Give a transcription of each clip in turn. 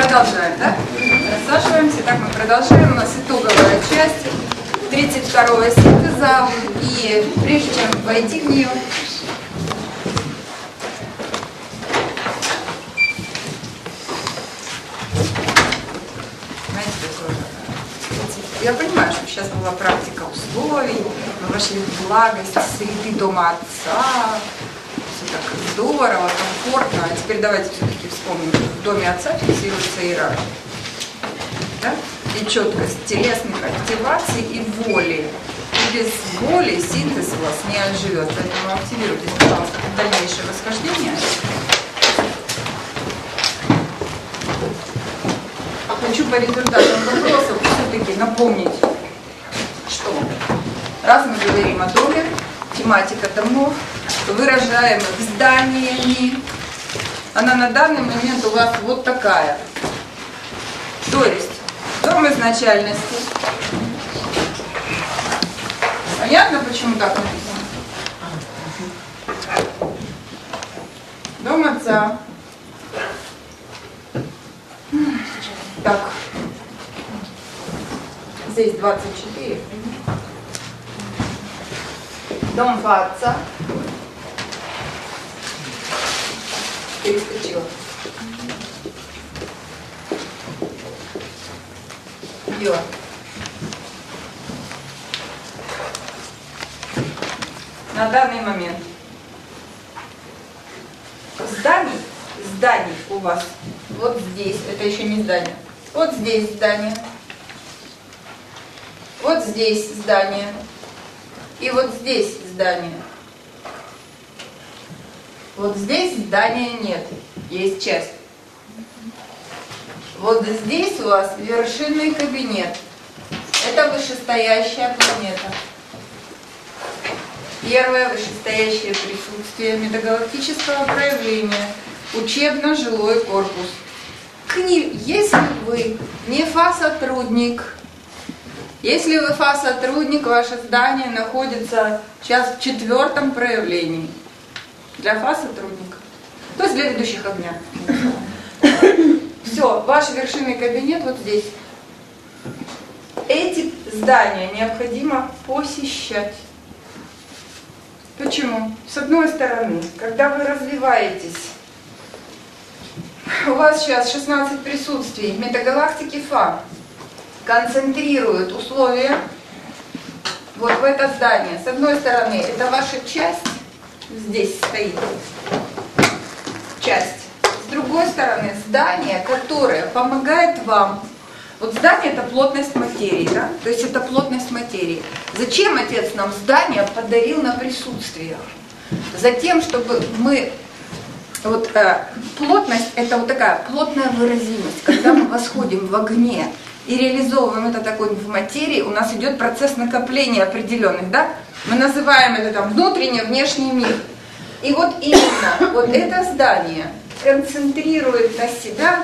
Продолжаем, да? Рассаживаемся. Так, мы продолжаем. У нас итоговая часть 32-го синтеза. И прежде чем войти в нее, я понимаю, что сейчас была практика условий, мы вошли в благость среды дома отца, все так здорово, комфортно. А теперь давайте все-таки вспомним, что в доме отца фиксируется иерархия. Да? И четкость телесных активаций и воли. И без воли синтез у вас не отживет. Поэтому активируйтесь, пожалуйста, в дальнейшее восхождение. Хочу по результатам вопросов все-таки напомнить, что раз мы говорим о доме, тематика домов, выражаемых зданиями, она на данный момент у вас вот такая. То есть дом изначальности. Понятно, почему так написано? Дом отца. Так, здесь 24. Дом отца. Перескочила. Йо. На данный момент зданий у вас вот здесь, это еще не здание. Вот здесь здание, вот здесь здание, и вот здесь здание. Вот здесь здания нет, есть часть. Вот здесь у вас вершинный кабинет. Это вышестоящая планета. Первое вышестоящее присутствие метагалактического проявления. Учебно-жилой корпус. Если вы не ФА-сотрудник, если вы ФА-сотрудник, ваше здание находится сейчас в 4-м проявлении. Для ФА-сотрудника. То есть для ведущих огня. Все, ваш вершинный кабинет вот здесь. Эти здания необходимо посещать. Почему? С одной стороны, когда вы развиваетесь, у вас сейчас 16 присутствий метагалактики ФА концентрируют условия вот в это здание. С одной стороны, это ваша часть, здесь стоит часть. С другой стороны, здание, которое помогает вам. Вот здание — это плотность материи, да? То есть это плотность материи. Зачем Отец нам здание подарил на присутствиях? Затем, чтобы мы... Вот плотность — это вот такая плотная выразимость. Когда мы восходим в огне и реализовываем это такой в материи, у нас идет процесс накопления определенных, да? Мы называем это там внутренний, внешний мир. И вот именно вот это здание концентрирует на себя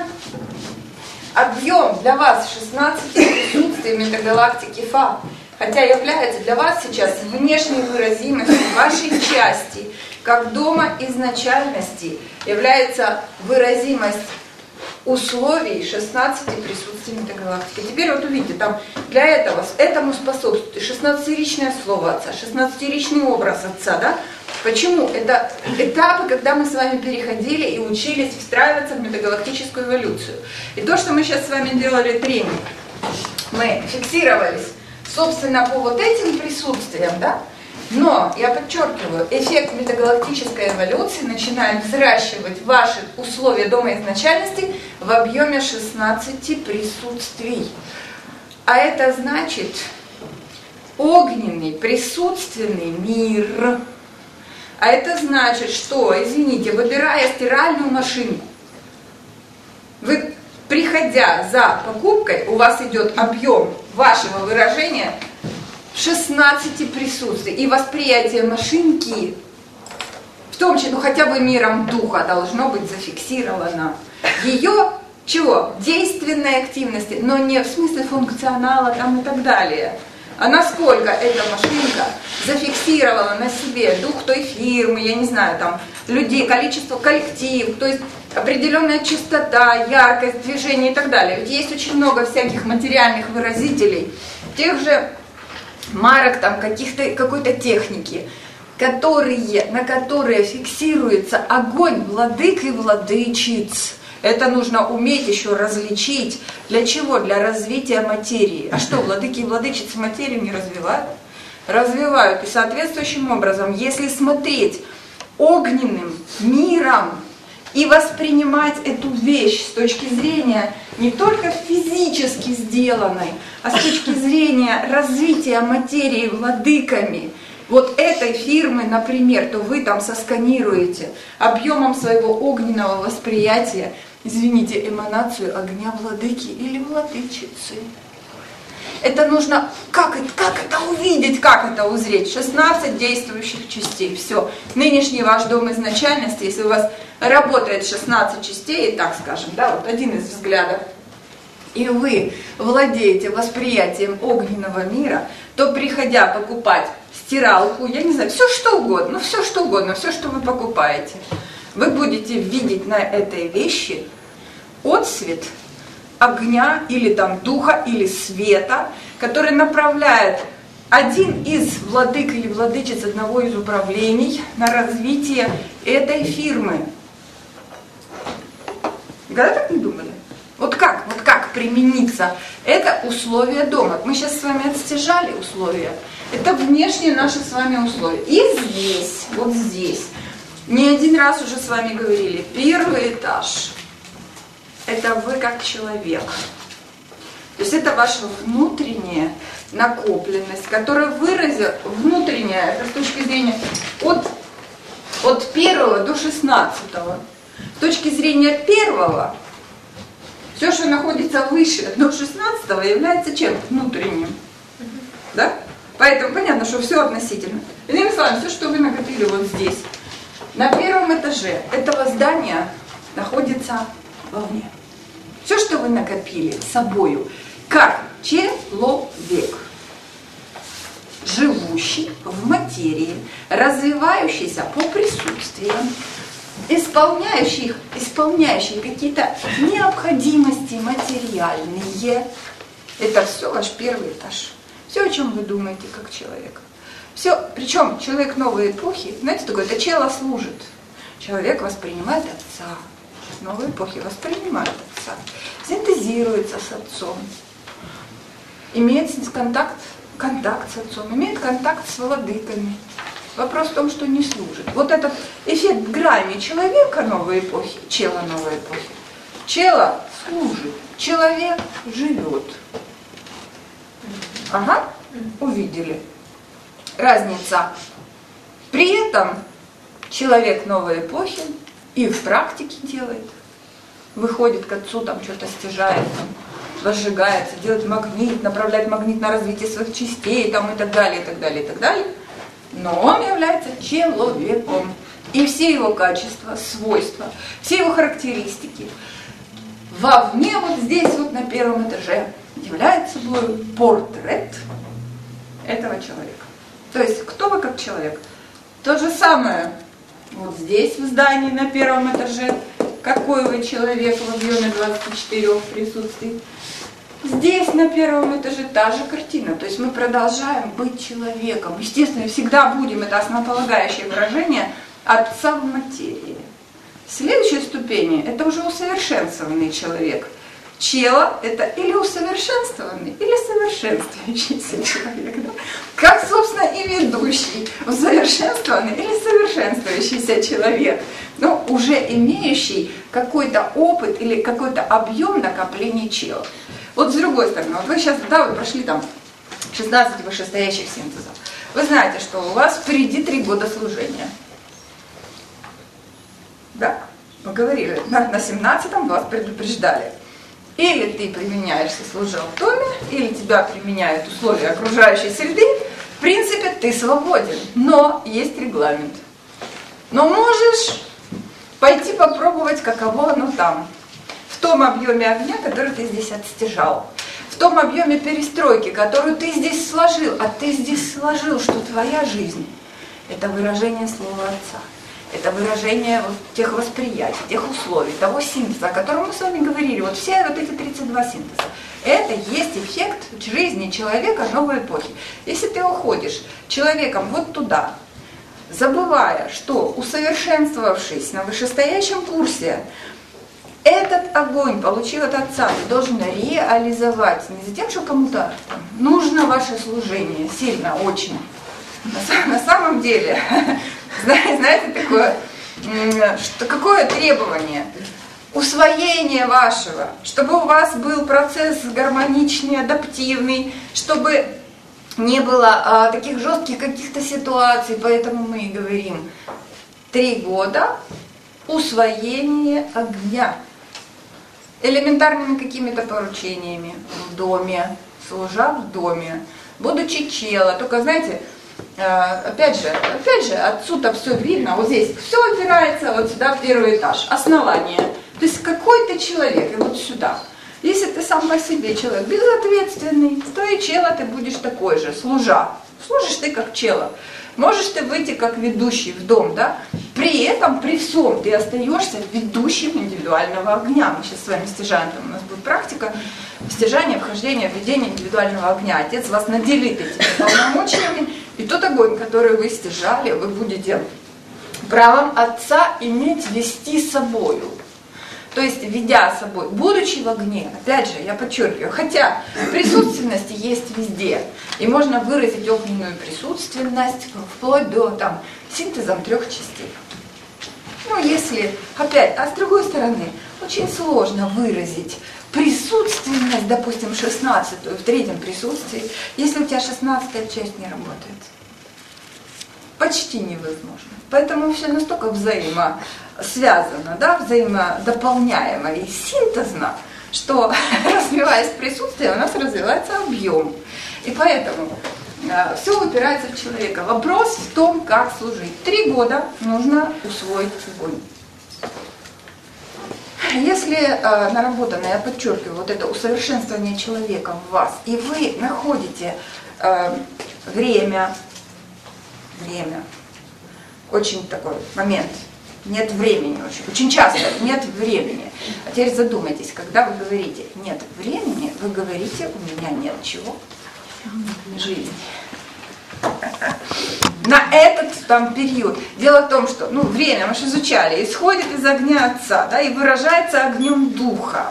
объем для вас 16 присутствий метагалактики ФА, хотя является для вас сейчас внешней выразимостью вашей части, как дома изначальности, является выразимость условий 16 присутствий метагалактики. Теперь вот увидите, там для этого, этому способствует 16-ричное слово Отца, 16-ричный образ Отца, да? Почему? Это этапы, когда мы с вами переходили и учились встраиваться в метагалактическую эволюцию. И то, что мы сейчас с вами делали тренинг, мы фиксировались, собственно, по вот этим присутствиям, да? Но, я подчеркиваю, эффект метагалактической эволюции начинает взращивать ваши условия дома изначальности в объеме 16 присутствий. А это значит огненный присутственный мир. А это значит, что, извините, выбирая стиральную машинку, вы, приходя за покупкой, у вас идет объем вашего выражения 16 присутствий. И восприятие машинки, в том числе, ну хотя бы миром духа, должно быть зафиксировано. Ее, чего? Действенной активности, но не в смысле функционала там и так далее. А насколько эта машинка зафиксировала на себе дух той фирмы, я не знаю, там, людей, количество коллектив, то есть определенная частота, яркость, движение и так далее. Ведь есть очень много всяких материальных выразителей, тех же марок, там, какой-то техники, на которые фиксируется огонь владык и владычиц. Это нужно уметь еще различить. Для чего? Для развития материи. А что, владыки и владычицы материю не развивают? Развивают. И соответствующим образом, если смотреть огненным миром и воспринимать эту вещь с точки зрения не только физически сделанной, а с точки зрения развития материи владыками, вот этой фирмы, например, то вы там сосканируете объемом своего огненного восприятия, извините, эманацию огня владыки или владычицы. Это нужно, как это увидеть, как это узреть? 16 действующих частей, все. Нынешний ваш дом изначальности, если у вас работает 16 частей, так скажем, да, вот один из взглядов, и вы владеете восприятием огненного мира, то, приходя покупать стиралку, я не знаю, все что угодно, все что вы покупаете, вы будете видеть на этой вещи отсвет огня или там духа или света, который направляет один из владык или владычиц одного из управлений на развитие этой фирмы. Никогда так не думали? Вот как примениться? Это условия дома. Мы сейчас с вами отстежали условия. Это внешние наши с вами условия. И здесь, вот здесь, не один раз уже с вами говорили, первый этаж. Это вы как человек. То есть это ваша внутренняя накопленность, которая выразила, внутренняя, это с точки зрения от 1 до 16. С точки зрения 1, все, что находится выше до 16, является чем? Внутренним. Да? Поэтому понятно, что все относительно. Иными словами, все, что вы накопили вот здесь, на 1 этаже этого здания находится вовне. Все, что вы накопили с собою, как человек, живущий в материи, развивающийся по присутствиям, исполняющий какие-то необходимости материальные, это все ваш 1 этаж. Все, о чем вы думаете как человек. Все, причем человек новой эпохи, знаете, такое, это чело служит. Человек воспринимает отца. Новой эпохи воспринимает отца. Синтезируется с отцом. Имеет контакт с отцом, имеет контакт с владыками. Вопрос в том, что не служит. Вот этот эффект грани человека новой эпохи, чела новой эпохи. Чело служит, человек живет. Ага, увидели. Разница. При этом человек новой эпохи и в практике делает. Выходит к отцу, там что-то стяжает, там, возжигается, делает магнит, направляет магнит на развитие своих частей там, и так далее, и так далее, и так далее. Но он является человеком. И все его качества, свойства, все его характеристики вовне, вот здесь, вот на 1 этаже, является собой портрет этого человека. То есть, кто вы как человек? То же самое вот здесь, в здании, на 1 этаже, какой вы человек в объеме 24 присутствий. Здесь, на 1 этаже, та же картина. То есть мы продолжаем быть человеком. Естественно, всегда будем, это основополагающее выражение, отца в материи. Следующая ступень, это уже усовершенствованный человек. Чело – это или усовершенствованный, или совершенствующийся человек. Да? Как, собственно, и ведущий, усовершенствованный или совершенствующийся человек, но уже имеющий какой-то опыт или какой-то объем накопления чела. Вот с другой стороны, вот вы сейчас, да, вы прошли там 16 вышестоящих синтезов. Вы знаете, что у вас впереди 3 года служения. Да, мы говорили, на 17-м вас предупреждали. Или ты применяешься, служа в доме, или тебя применяют условия окружающей среды. В принципе, ты свободен, но есть регламент. Но можешь пойти попробовать, каково оно там. В том объеме огня, который ты здесь отстяжал. В том объеме перестройки, которую ты здесь сложил. А ты здесь сложил, что твоя жизнь – это выражение слова Отца. Это выражение вот тех восприятий, тех условий, того синтеза, о котором мы с вами говорили. Вот все вот эти 32 синтеза. Это есть эффект жизни человека новой эпохи. Если ты уходишь человеком вот туда, забывая, что усовершенствовавшись на вышестоящем курсе, этот огонь получил от Отца, ты должен реализовать. Не за тем, что кому-то нужно ваше служение, сильно, очень. На самом деле, знаете, какое требование? Усвоение вашего, чтобы у вас был процесс гармоничный, адаптивный, чтобы не было таких жестких каких-то ситуаций, поэтому мы и говорим 3 года усвоение огня. Элементарными какими-то поручениями в доме, служа в доме, будучи чела. Только, знаете, опять же, отсюда все видно, вот здесь все опирается вот сюда в первый этаж, основание. То есть какой-то человек, и вот сюда. Если ты сам по себе человек безответственный, то и чела ты будешь такой же, служа. Служишь ты как чела. Можешь ты выйти как ведущий в дом, да? При этом, при всем, ты остаешься ведущим индивидуального огня. Мы сейчас с вами стяжаем, там у нас будет практика стяжания, вхождения, введения индивидуального огня. Отец вас наделит этими полномочиями, и тот огонь, который вы стяжали, вы будете правом Отца иметь вести собою. То есть, ведя собой, будучи в огне, опять же, я подчеркиваю, хотя присутственность есть везде, и можно выразить огненную присутственность вплоть до там, синтезом 3 частей. Ну, если, опять, а с другой стороны, очень сложно выразить присутственность, допустим, 16-ю в 3-м присутствии, если у тебя 16-я часть не работает. Почти невозможно. Поэтому все настолько взаимосвязано, да, взаимодополняемо и синтезно, что развиваясь присутствие, у нас развивается объем. И поэтому все упирается в человека. Вопрос в том, как служить. 3 года нужно усвоить огонь. Если наработано, я подчеркиваю, вот это усовершенствование человека в вас, и вы находите время, очень такой момент, нет времени, очень часто нет времени. А теперь задумайтесь, когда вы говорите нет времени, вы говорите у меня нет чего? Жизни. На этот там период. Дело в том, что время, мы же изучали, исходит из огня Отца, да, и выражается огнем Духа.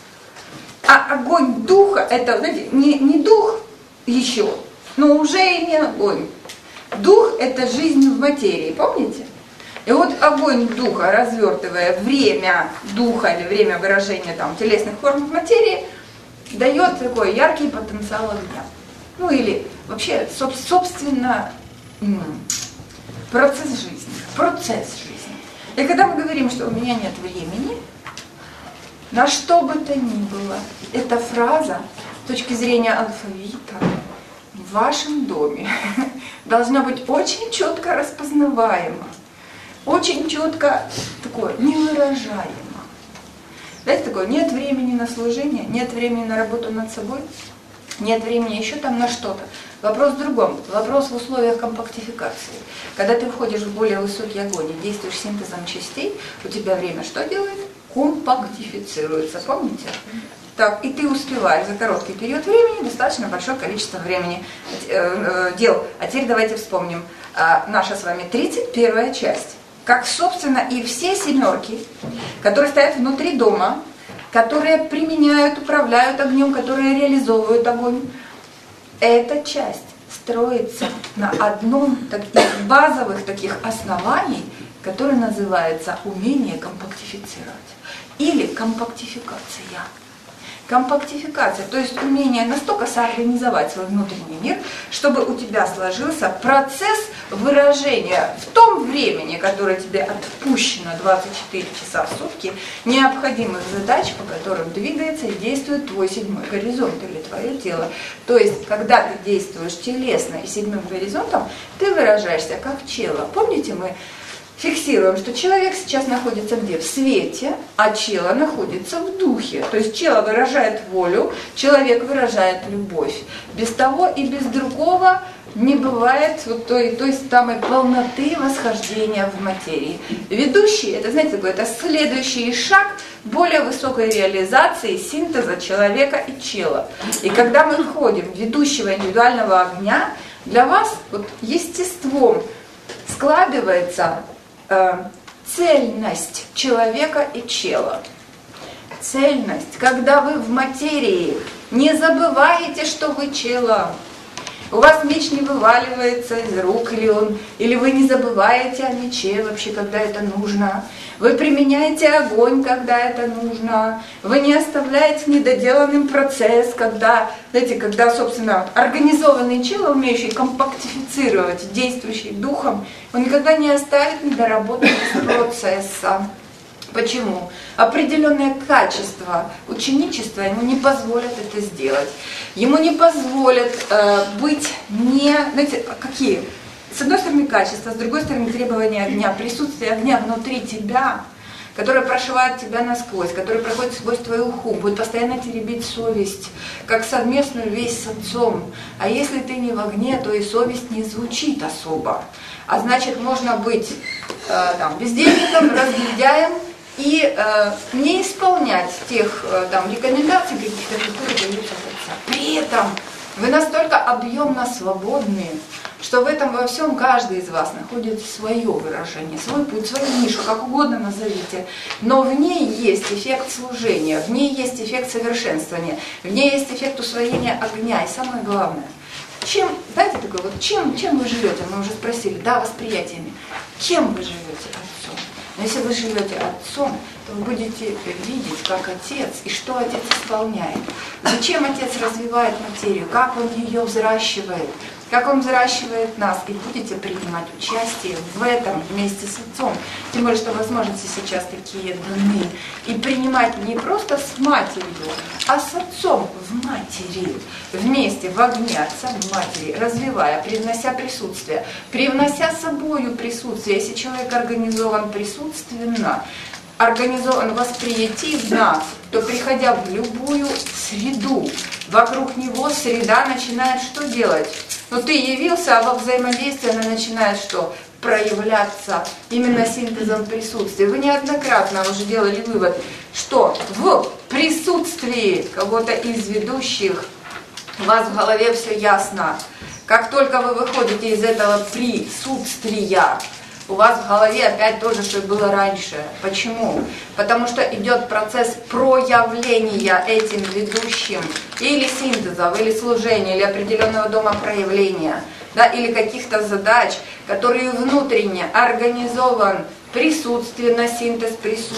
А огонь Духа, это, знаете, не дух еще, но уже и не огонь. Дух – это жизнь в материи, помните? И вот огонь Духа, развертывая время Духа или время выражения там, телесных форм в материи, дает такой яркий потенциал огня. Ну или вообще, собственно, процесс жизни. И когда мы говорим, что у меня нет времени, на что бы то ни было, эта фраза с точки зрения алфавита в вашем доме должна быть очень четко распознаваема, очень четко такое невыражаемо. Знаете, такое, нет времени на служение, нет времени на работу над собой, нет времени еще там на что-то. Вопрос в другом, вопрос в условиях компактификации. Когда ты входишь в более высокий огонь и действуешь синтезом частей, у тебя время что делает? Компактифицируется, помните? Так, и ты успеваешь за короткий период времени достаточно большое количество времени дел. А теперь давайте вспомним наша с вами 31-я часть. Как, собственно, и все 7, которые стоят внутри дома, которые применяют, управляют огнем, которые реализовывают огонь. Эта часть строится на одном из базовых таких оснований, которое называется умение компактифицировать или компактификация. Компактификация, то есть умение настолько соорганизовать свой внутренний мир, чтобы у тебя сложился процесс выражения в том времени, которое тебе отпущено 24 часа в сутки, необходимых задач, по которым двигается и действует твой 7-й горизонт или твое тело. То есть, когда ты действуешь телесно и 7-м горизонтом, ты выражаешься как чело. Помните, мы фиксируем, что человек сейчас находится где? В свете, а чело находится в духе. То есть чело выражает волю, человек выражает любовь. Без того и без другого не бывает вот той самой полноты восхождения в материи. Ведущий, это, знаете, такой, это следующий шаг более высокой реализации синтеза человека и чела. И когда мы входим в ведущего индивидуального огня, для вас вот естеством складывается цельность человека и чела. Цельность, когда вы в материи, не забываете, что вы чело. У вас меч не вываливается из рук, или вы не забываете о мече вообще, когда это нужно. Вы применяете огонь, когда это нужно. Вы не оставляете недоделанным процесс, когда, знаете, когда, собственно, организованный чело, умеющий компактифицировать, действующий духом, он никогда не оставит недоработанного процесса. Почему? Определенное качество ученичества ему не позволят это сделать. Ему не позволят быть знаете, какие? С одной стороны качество, с другой стороны требования огня, присутствие огня внутри тебя, которое прошивает тебя насквозь, которое проходит сквозь твою уху, будет постоянно теребить совесть, как совместную весть с отцом. А если ты не в огне, то и совесть не звучит особо. А значит, можно быть бездельником, разгильдяем, и не исполнять тех рекомендаций каких-то, которые даются от отца. При этом вы настолько объемно свободны, что в этом во всем каждый из вас находит свое выражение, свой путь, свою нишу, как угодно назовите. Но в ней есть эффект служения, в ней есть эффект совершенствования, в ней есть эффект усвоения огня. И самое главное, знаете, такое вот, чем вы живете? Мы уже спросили, да, восприятиями. Чем вы живете, отцом? Но если вы живете отцом, то вы будете видеть, как отец и что отец исполняет. Зачем отец развивает материю, как он ее взращивает, как он взращивает нас. И будете принимать участие в этом вместе с отцом. Тем более, что возможности сейчас такие даны. И принимать не просто с матерью, а с отцом в матери. Вместе, в огне отца в матери, развивая, привнося присутствие, привнося собою присутствие. Если человек организован присутственно, организован восприятивно, то, приходя в любую среду, вокруг него среда начинает что делать? Но ты явился, а во взаимодействии она начинает что? Проявляться именно синтезом присутствия. Вы неоднократно уже делали вывод, что в присутствии кого-то из ведущих у вас в голове все ясно. Как только вы выходите из этого присутствия, у вас в голове опять то же, что и было раньше. Почему? Потому что идет процесс проявления этим ведущим или синтезов, или служения, или определенного дома проявления, да, или каких-то задач, которые внутренне организован присутственно, синтез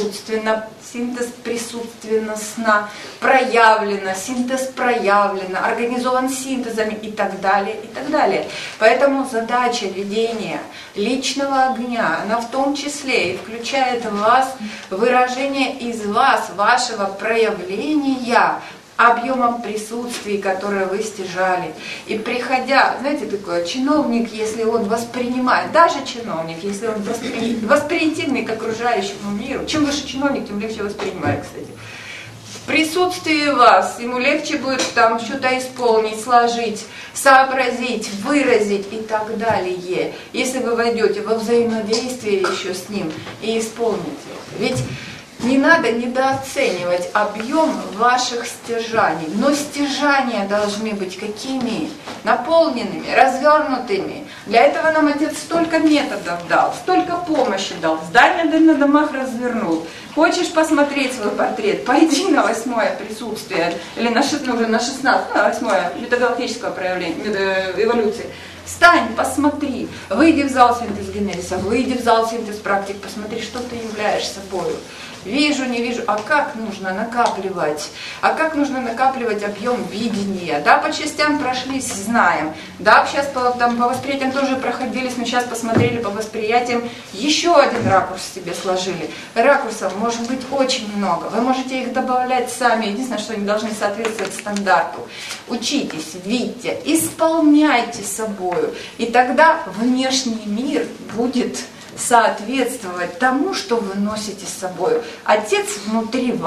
присутственно-сна, проявлено, синтез проявлено, организован синтезами и так далее, и так далее. Поэтому задача ведения личного огня, она в том числе и включает в вас выражение из вас, вашего проявления, объемом присутствий, которое вы стяжали. И приходя, знаете, такое, чиновник, если он воспринимает, даже чиновник, если он восприятивный к окружающему миру, чем выше чиновник, тем легче воспринимает, кстати. В присутствии вас ему легче будет там что-то исполнить, сложить, сообразить, выразить и так далее. Если вы войдете во взаимодействие еще с ним и исполните. Ведь не надо недооценивать объем ваших стяжаний, но стяжания должны быть какими? Наполненными, развернутыми. Для этого нам Отец столько методов дал, столько помощи дал, здание на домах развернул. Хочешь посмотреть свой портрет? Пойди на 8-е присутствие, или на 16, на 8-е метагалактическое проявление, эволюции. Встань, посмотри, выйди в зал синтез-генезиса, выйди в зал синтез-практик, посмотри, что ты являешь собой. Вижу, не вижу, а как нужно накапливать? А как нужно накапливать объем видения? Да, по частям прошлись, знаем. Да, сейчас по восприятиям тоже проходились, но сейчас посмотрели по восприятиям, еще один ракурс себе сложили. Ракурсов может быть очень много. Вы можете их добавлять сами. Единственное, что они должны соответствовать стандарту. Учитесь, видите, исполняйте собою. И тогда внешний мир будет соответствовать тому, что вы носите с собой. Отец внутри вас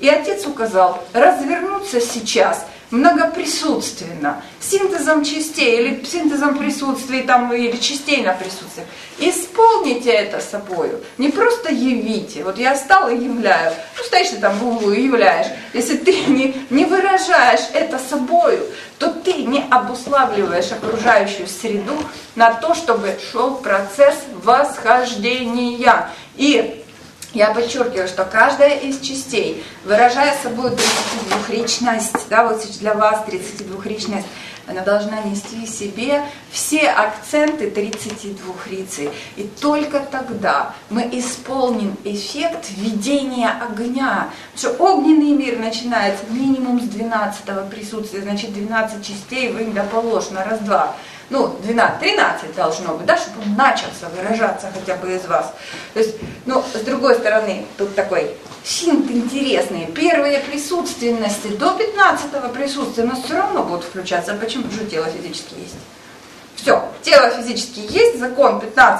И отец указал развернуться сейчас многоприсутственно, синтезом частей или синтезом присутствий там, или частей на присутствие. Исполните это собою, не просто явите. Вот я стал и являю. Ну, стоишь ты там в углу и являешь. Если ты не выражаешь это собою, то ты не обуславливаешь окружающую среду на то, чтобы шел процесс восхождения. И я подчеркиваю, что каждая из частей, выражая собой 32-ричность, да, вот для вас 32-ричность, она должна нести в себе все акценты 32-рицы. И только тогда мы исполним эффект введения огня. Потому что огненный мир начинается минимум с 12-го присутствия, значит 12 частей вы да положено, раз-два. Ну, 13 должно быть, да, чтобы он начался выражаться хотя бы из вас. То есть, ну, с другой стороны, тут такой синт интересный. Первые присутственности до 15-го присутствия, но все равно будут включаться. Почему? Потому что тело физически есть. Все, тело физически есть, закон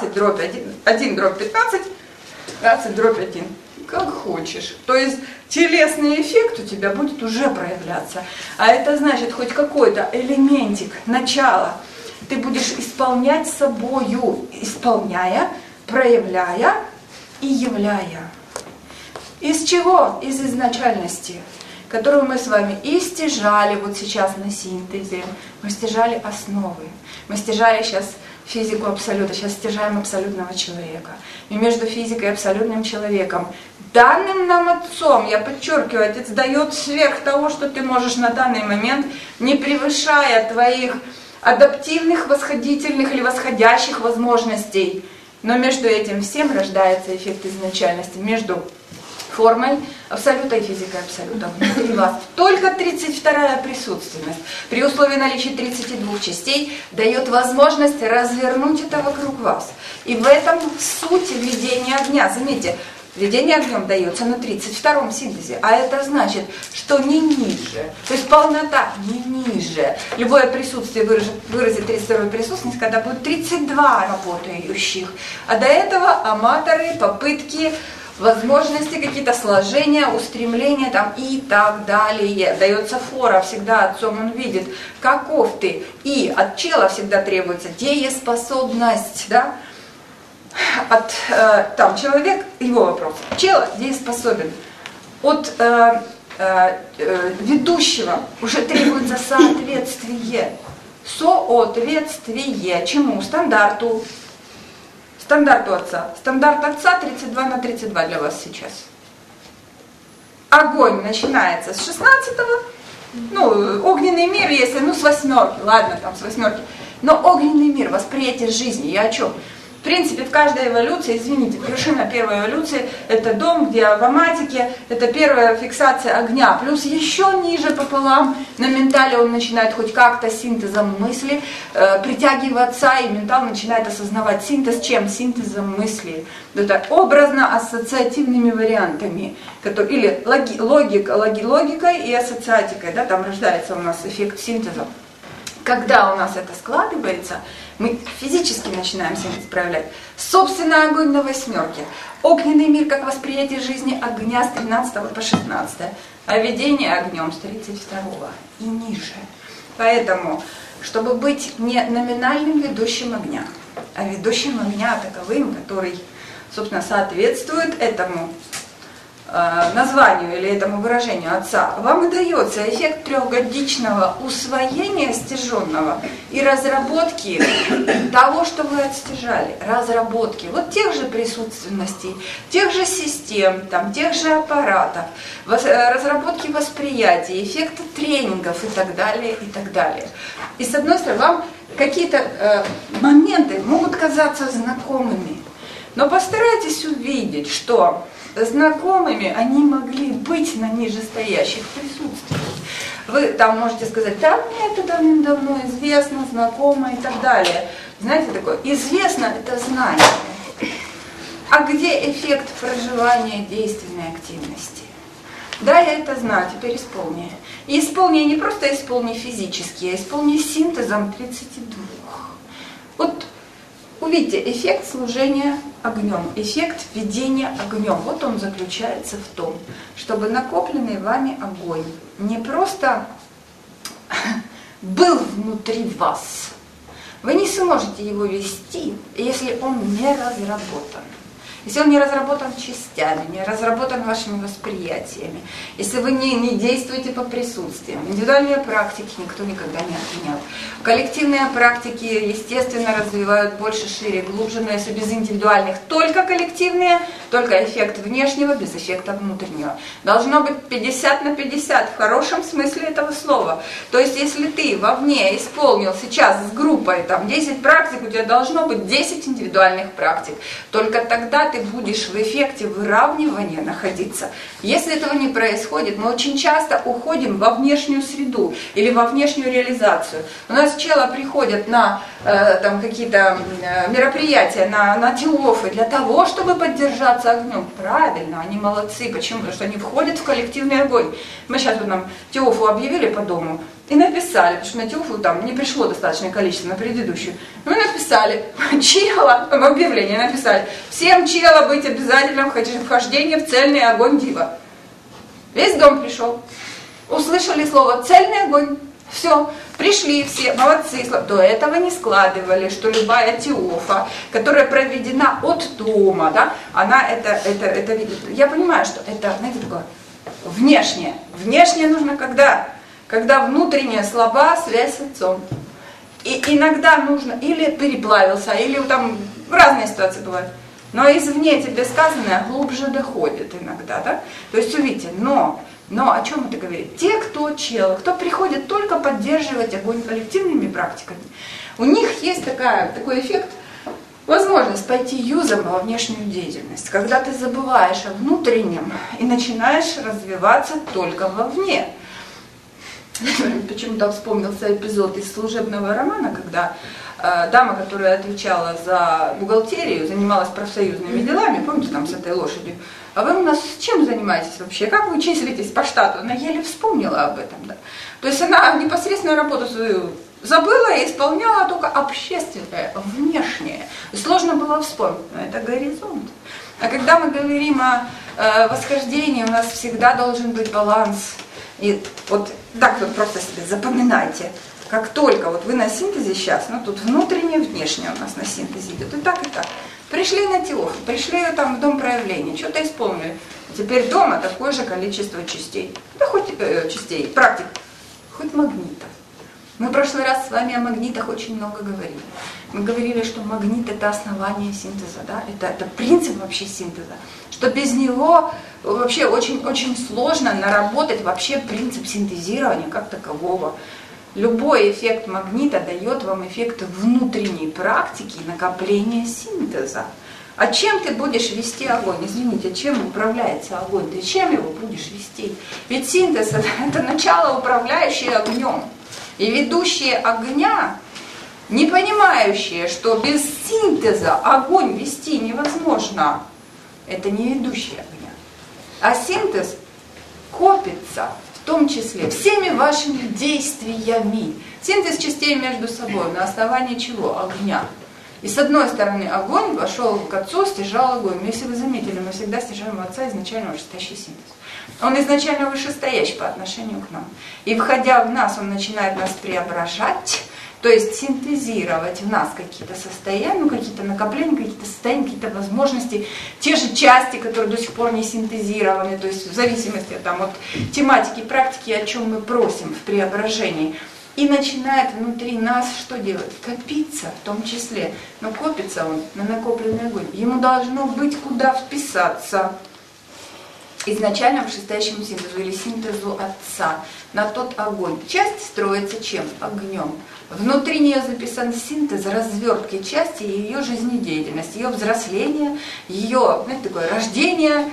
15/1/15, 15/1. Как хочешь. То есть телесный эффект у тебя будет уже проявляться. А это значит хоть какой-то элементик, начало ты будешь исполнять собою, исполняя, проявляя и являя. Из чего? Из изначальности, которую мы с вами и стяжали вот сейчас на синтезе. Мы стяжали основы. Мы стяжали сейчас физику абсолюта, сейчас стяжаем абсолютного человека. И между физикой и абсолютным человеком, данным нам Отцом, я подчеркиваю, Отец дает сверх того, что ты можешь на данный момент, не превышая твоих адаптивных, восходительных или восходящих возможностей. Но между этим всем рождается эффект изначальности, между формой абсолюта и физикой абсолюта. Внутри вас только 32-я присутственность, при условии наличия 32 частей, дает возможность развернуть это вокруг вас. И в этом суть введения огня. Заметьте, введение огнем дается на 32-м синтезе, а это значит, что не ниже, то есть полнота не ниже. Любое присутствие выразит 32-ю присутственность, когда будет 32 работающих. А до этого аматоры, попытки, возможности, какие-то сложения, устремления там и так далее. Дается фора всегда Отцом, он видит, каков ты. И от чела всегда требуется дееспособность, да? Там человек, его вопрос, чело дееспособен. От ведущего уже требуется соответствие. Соответствие чему? Стандарту. Стандарту Отца. Стандарт Отца 32/32 для вас сейчас. Огонь начинается с 16-го. Ну, огненный мир, если, ну, с 8-ки, ладно, там с 8-ки. Но огненный мир, восприятие жизни, я о чем? В принципе, в каждой эволюции, извините, вершина первой эволюции – это дом, где в аматике, это первая фиксация огня. Плюс еще ниже пополам на ментале он начинает хоть как-то синтезом мысли притягиваться, и ментал начинает осознавать синтез чем? Синтезом мысли. Это образно-ассоциативными вариантами, или логикой и ассоциатикой, да, там рождается у нас эффект синтеза. Когда у нас это складывается, мы физически начинаем синтез проявлять. Собственно, огонь на 8-ке. Огненный мир как восприятие жизни огня с 13 по 16, а ведение огнем с 32 и ниже. Поэтому, чтобы быть не номинальным ведущим огня, а ведущим огня таковым, который, собственно, соответствует этому названию или этому выражению Отца, вам и дается эффект трехгодичного усвоения стяженного и разработки того, что вы отстяжали. Разработки вот тех же присутственностей, тех же систем, там, тех же аппаратов, разработки восприятия, эффекта тренингов и так далее, и так далее. И с одной стороны, вам какие-то моменты могут казаться знакомыми, но постарайтесь увидеть, что знакомыми они могли быть на нижестоящих присутствиях. Вы там можете сказать, да, мне это давным-давно известно, знакомо и так далее. Знаете, такое, известно – это знание. А где эффект проживания действенной активности? Да, я это знаю, теперь исполни. И исполни не просто исполни физически, а исполни синтезом 32. Вот Увидите, эффект служения огнем, эффект ведения огнем. Вот он заключается в том, чтобы накопленный вами огонь не просто был внутри вас. Вы не сможете его вести, если он не разработан. Если он не разработан частями, не разработан вашими восприятиями, если вы не действуете по присутствиям, индивидуальные практики никто никогда не отменял. Коллективные практики, естественно, развивают больше, шире, глубже, но если без индивидуальных только коллективные, только эффект внешнего, без эффекта внутреннего. Должно быть 50 на 50 в хорошем смысле этого слова. То есть, если ты вовне исполнил сейчас с группой там, 10 практик, у тебя должно быть 10 индивидуальных практик. Только тогда ты будешь в эффекте выравнивания находиться. Если этого не происходит, мы очень часто уходим во внешнюю среду или во внешнюю реализацию. У нас чело приходят на там, какие-то мероприятия, на теофы для того, чтобы поддержаться огнем. Правильно, они молодцы. Почему? Потому что они входят в коллективный огонь. Мы сейчас вот нам теофу объявили по дому и написали, потому что на теофу там не пришло достаточное количество, на предыдущую. Мы написали, чело, в объявлении написали, всем чело быть обязательным вхождение в цельный огонь дива. Весь дом пришел. Услышали слово «цельный огонь». Все, пришли все, молодцы. До этого не складывали, что любая теофа, которая проведена от дома, да, она это видит. Я понимаю, что это, знаете, такое внешнее. Внешнее нужно когда внутренняя слаба связь с отцом. И иногда нужно, или переплавился, или там разные ситуации бывают. Но извне тебе сказанное глубже доходит иногда, да? То есть увидите, но о чем это говорит? Те, кто приходит только поддерживать огонь коллективными практиками, у них есть такой эффект, возможность пойти юзом во внешнюю деятельность, когда ты забываешь о внутреннем и начинаешь развиваться только вовне. Почему-то вспомнился эпизод из служебного романа, когда дама, которая отвечала за бухгалтерию, занималась профсоюзными делами, помните, там с этой лошадью, а вы у нас чем занимаетесь вообще? Как вы числитесь по штату? Она еле вспомнила об этом. Да? То есть она непосредственно работу свою забыла и исполняла только общественное, внешнее. Сложно было вспомнить, но это горизонт. А когда мы говорим о восхождении, у нас всегда должен быть баланс. И вот так вот просто себе запоминайте. Как только вот вы на синтезе сейчас, тут внутреннее, внешнее у нас на синтезе идет, и так. Пришли на теоф, пришли там в дом проявления, что-то исполнили. Теперь дома такое же количество частей. Да хоть частей, практик, хоть магнитов. Мы в прошлый раз с вами о магнитах очень много говорили. Мы говорили, что магнит это основание синтеза, да? Это принцип вообще синтеза. Что без него вообще очень сложно наработать вообще принцип синтезирования как такового. Любой эффект магнита дает вам эффект внутренней практики накопления синтеза. А чем ты будешь вести огонь? Извините, чем управляется огонь? Ты чем его будешь вести? Ведь синтез это начало, управляющее огнем. И ведущие огня, не понимающие, что без синтеза огонь вести невозможно, это не ведущие огня. А синтез копится, в том числе, всеми вашими действиями. Синтез частей между собой, на основании чего? Огня. И с одной стороны огонь вошел к отцу, стяжал огонь. Но если вы заметили, мы всегда стяжаем у отца изначально вышестоящий синтез. Он изначально вышестоящий по отношению к нам. И входя в нас, он начинает нас преображать, то есть синтезировать в нас какие-то состояния, какие-то накопления, какие-то состояния, какие-то возможности, те же части, которые до сих пор не синтезированы, то есть в зависимости от тематики, практики, о чем мы просим в преображении. И начинает внутри нас что делать? Копиться в том числе. Но копится он на накопленный огонь. Ему должно быть куда вписаться. Изначально вышестоящему синтезу или синтезу отца на тот огонь. Часть строится чем? Огнем. Внутри нее записан синтез развертки части и ее жизнедеятельности, ее взросления, ее такое рождение,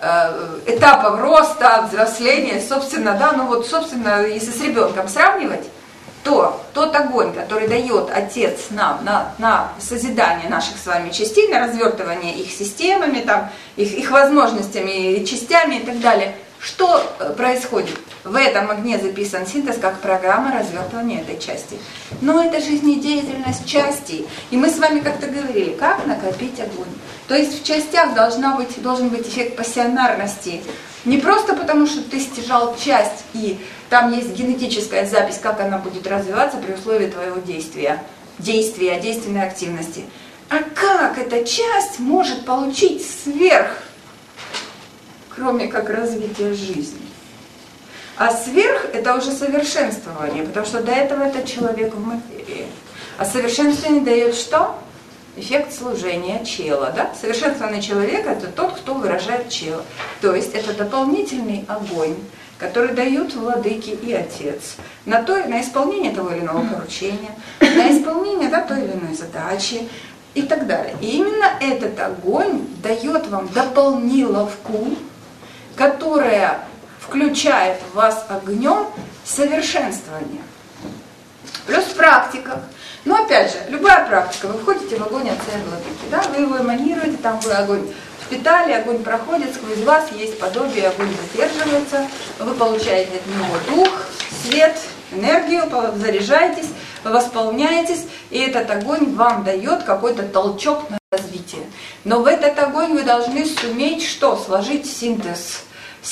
этапов роста, взросления, собственно, собственно, если с ребенком сравнивать, то тот огонь, который дает Отец нам на созидание наших с вами частей, на развертывание их системами, их возможностями, частями и так далее, Что происходит? В этом огне записан синтез как программа развертывания этой части. Но это жизнедеятельность части. И мы с вами как-то говорили, как накопить огонь. То есть в частях должен быть эффект пассионарности. Не просто потому, что ты стяжал часть, и там есть генетическая запись, как она будет развиваться при условии твоего действенной активности. А как эта часть может получить сверх, кроме как развития жизни? А сверх – это уже совершенствование, потому что до этого это человек в материи. А совершенствование дает что? Эффект служения чела. Да? Совершенствованный человек – это тот, кто выражает чело. То есть это дополнительный огонь, который дают владыки и отец на исполнение того или иного поручения, на исполнение той или иной задачи и так далее. И именно этот огонь дает вам дополниловку, которая включает в вас огнем совершенствование. Плюс в практиках. Но опять же, любая практика, вы входите в огонь отца и владыки, да? Вы его эманируете, там вы огонь впитали, огонь проходит сквозь вас, есть подобие, огонь задерживается, вы получаете от него дух, свет, энергию, заряжаетесь, восполняетесь, и этот огонь вам дает какой-то толчок на развитие. Но в этот огонь вы должны суметь что? Сложить синтез.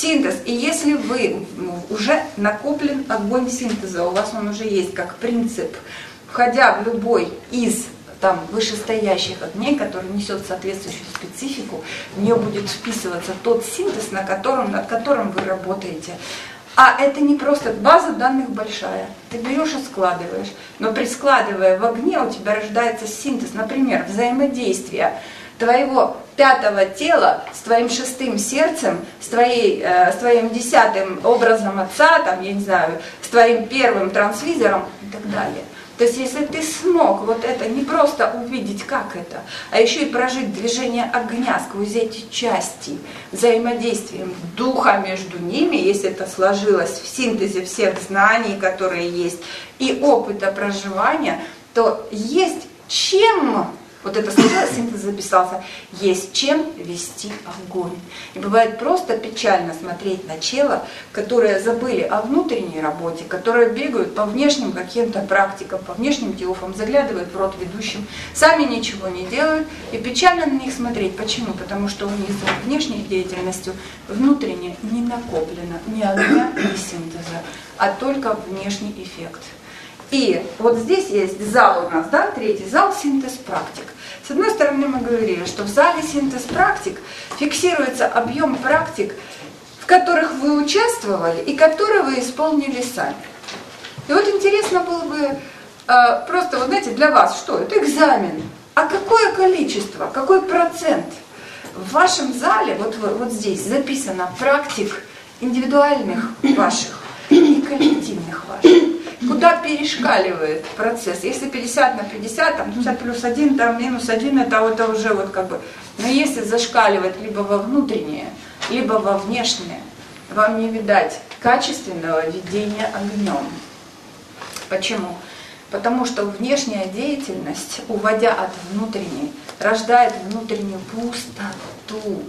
И если вы уже накоплен огонь синтеза, у вас он уже есть как принцип, входя в любой из вышестоящих огней, который несет соответствующую специфику, в нее будет вписываться тот синтез, над которым вы работаете. А это не просто база данных большая. Ты берешь и складываешь. Но складывая в огне, у тебя рождается синтез, например, взаимодействие твоего пятого тела с твоим шестым сердцем, с твоим десятым образом отца, с твоим первым трансвизором и так далее. То есть, если ты смог вот это не просто увидеть, как это, а еще и прожить движение огня сквозь эти части, взаимодействием духа между ними, если это сложилось в синтезе всех знаний, которые есть, и опыта проживания, то есть чем... Вот это сложилось, синтез записался. Есть чем вести огонь. И бывает просто печально смотреть на чело, которые забыли о внутренней работе, которые бегают по внешним каким-то практикам, по внешним тиофам, заглядывают в рот ведущим, сами ничего не делают. И печально на них смотреть. Почему? Потому что у них за внешней деятельностью внутренне не накоплено ни огня, ни синтеза, а только внешний эффект. И вот здесь есть зал у нас, третий зал синтез практик. С одной стороны мы говорили, что в зале синтез практик фиксируется объем практик, в которых вы участвовали и которые вы исполнили сами. И вот интересно было бы просто, для вас, что это экзамен, а какое количество, какой процент в вашем зале, вот здесь записано практик индивидуальных ваших и коллективных ваших. Куда перешкаливает процесс. Если 50 на 50, 50 плюс 1, минус 1, это уже Но если зашкаливать либо во внутреннее, либо во внешнее, вам не видать качественного ведения огнем. Почему? Потому что внешняя деятельность, уводя от внутренней, рождает внутреннюю пустоту.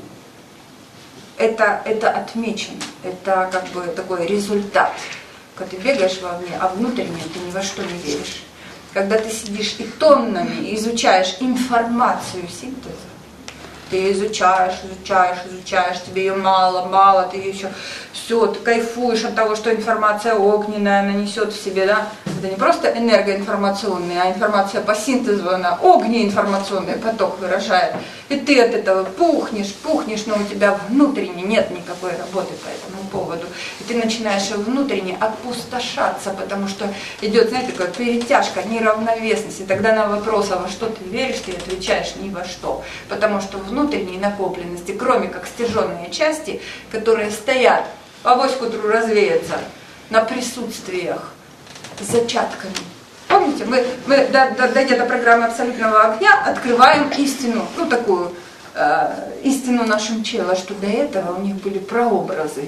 Это отмечено, это такой результат. Когда ты бегаешь вовне, а внутренне ты ни во что не веришь. Когда ты сидишь и тоннами изучаешь информацию синтеза, ты ее изучаешь, тебе ее мало, ты ее еще все, ты кайфуешь от того, что информация огненная, она несет в себе, Это не просто энергоинформационная, а информация по синтезу, она огнеинформационный поток выражает. И ты от этого пухнешь, но у тебя внутренне нет никакой работы по этому поводу. И ты начинаешь внутренне опустошаться, потому что идет, такая перетяжка, неравновесность. И тогда на вопрос, а во что ты веришь, ты отвечаешь ни во что. Потому что внутренней накопленности, кроме как стяженные части, которые стоят, авось к утру развеются на присутствиях, зачатками. Помните, мы дойдя до программы абсолютного огня, открываем истину, такую истину нашим чела, что до этого у них были прообразы.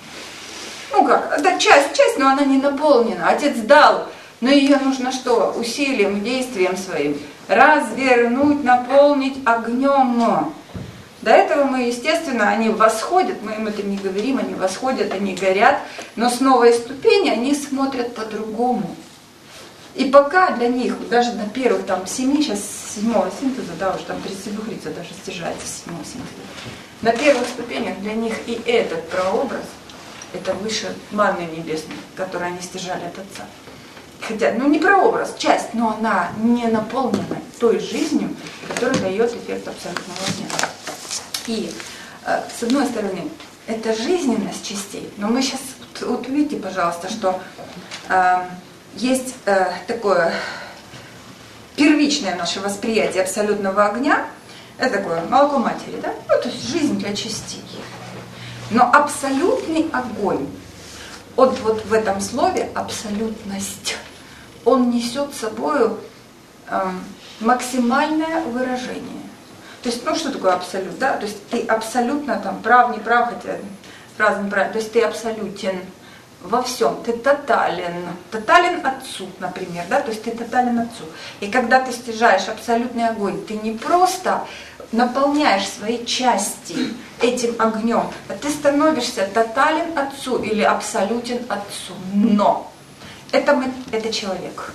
Часть, но она не наполнена. Отец дал, но ее нужно что? Усилием, действием своим развернуть, наполнить огнем. До этого мы, естественно, они восходят, мы им это не говорим, они восходят, они горят, но с новой ступени они смотрят по-другому. И пока для них, даже на первых там 7, сейчас 7-го синтеза, да, уже там 32-рица даже стяжается 7-го синтеза, на первых ступенях для них и этот прообраз, это выше манны небесной, которую они стяжали от Отца. Хотя, ну не прообраз, часть, но она не наполнена той жизнью, которая дает эффект абсолютного дня. И, с одной стороны, это жизненность частей, но мы сейчас, вот увидите, пожалуйста, что есть такое первичное наше восприятие абсолютного огня, это такое молоко матери, да? Ну, то есть жизнь для частей. Но абсолютный огонь, вот в этом слове абсолютность, он несет с собой максимальное выражение. То есть, ну что такое абсолют, да? То есть ты абсолютно там прав, не прав, хотя фраза неправильная, то есть ты абсолютен во всем, ты тотален Отцу, например, да, то есть ты тотален Отцу. И когда ты стяжаешь абсолютный огонь, ты не просто наполняешь свои части этим огнем, а ты становишься тотален Отцу или абсолютен Отцу. Но это человек.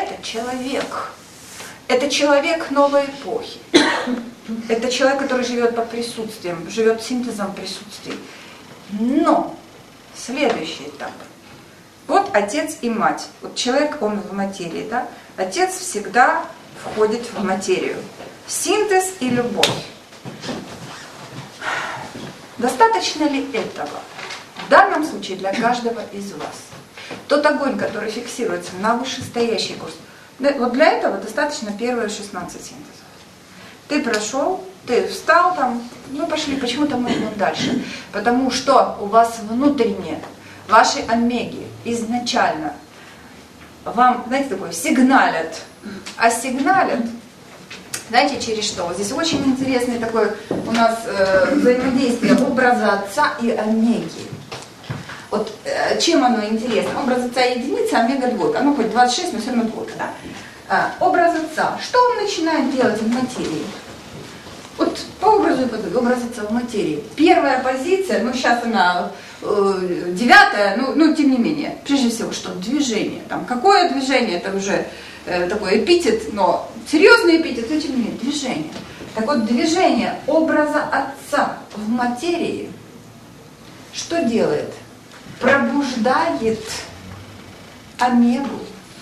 Это человек новой эпохи. Это человек, который живет под присутствием, живет синтезом присутствий. Но следующий этап. Вот отец и мать. Вот человек, он в материи, да? Отец всегда входит в материю. Синтез и любовь. Достаточно ли этого? В данном случае для каждого из вас. Тот огонь, который фиксируется на вышестоящий курс, вот для этого достаточно первые 16 синтезов. Ты прошел, ты встал там, ну пошли, почему-то мы идем дальше. Потому что у вас внутренне, ваши омеги изначально вам, знаете, такое, сигналят. А сигналят, знаете, через что? Вот здесь очень интересное такое у нас взаимодействие образа Отца и омеги. Вот чем оно интересно? Образ Отца единица, омега двойка. Ну, хоть 26, но все равно двойка, да? Образ Отца. Что он начинает делать в материи? Вот по образу и подобию, образ Отца в материи. Первая позиция, ну сейчас она 9-я, ну тем не менее, прежде всего, что движение. Там, какое движение? Это уже такой эпитет, но серьезный эпитет, но тем не менее, движение. Так вот, движение образа Отца в материи, что делает? Пробуждает омегу.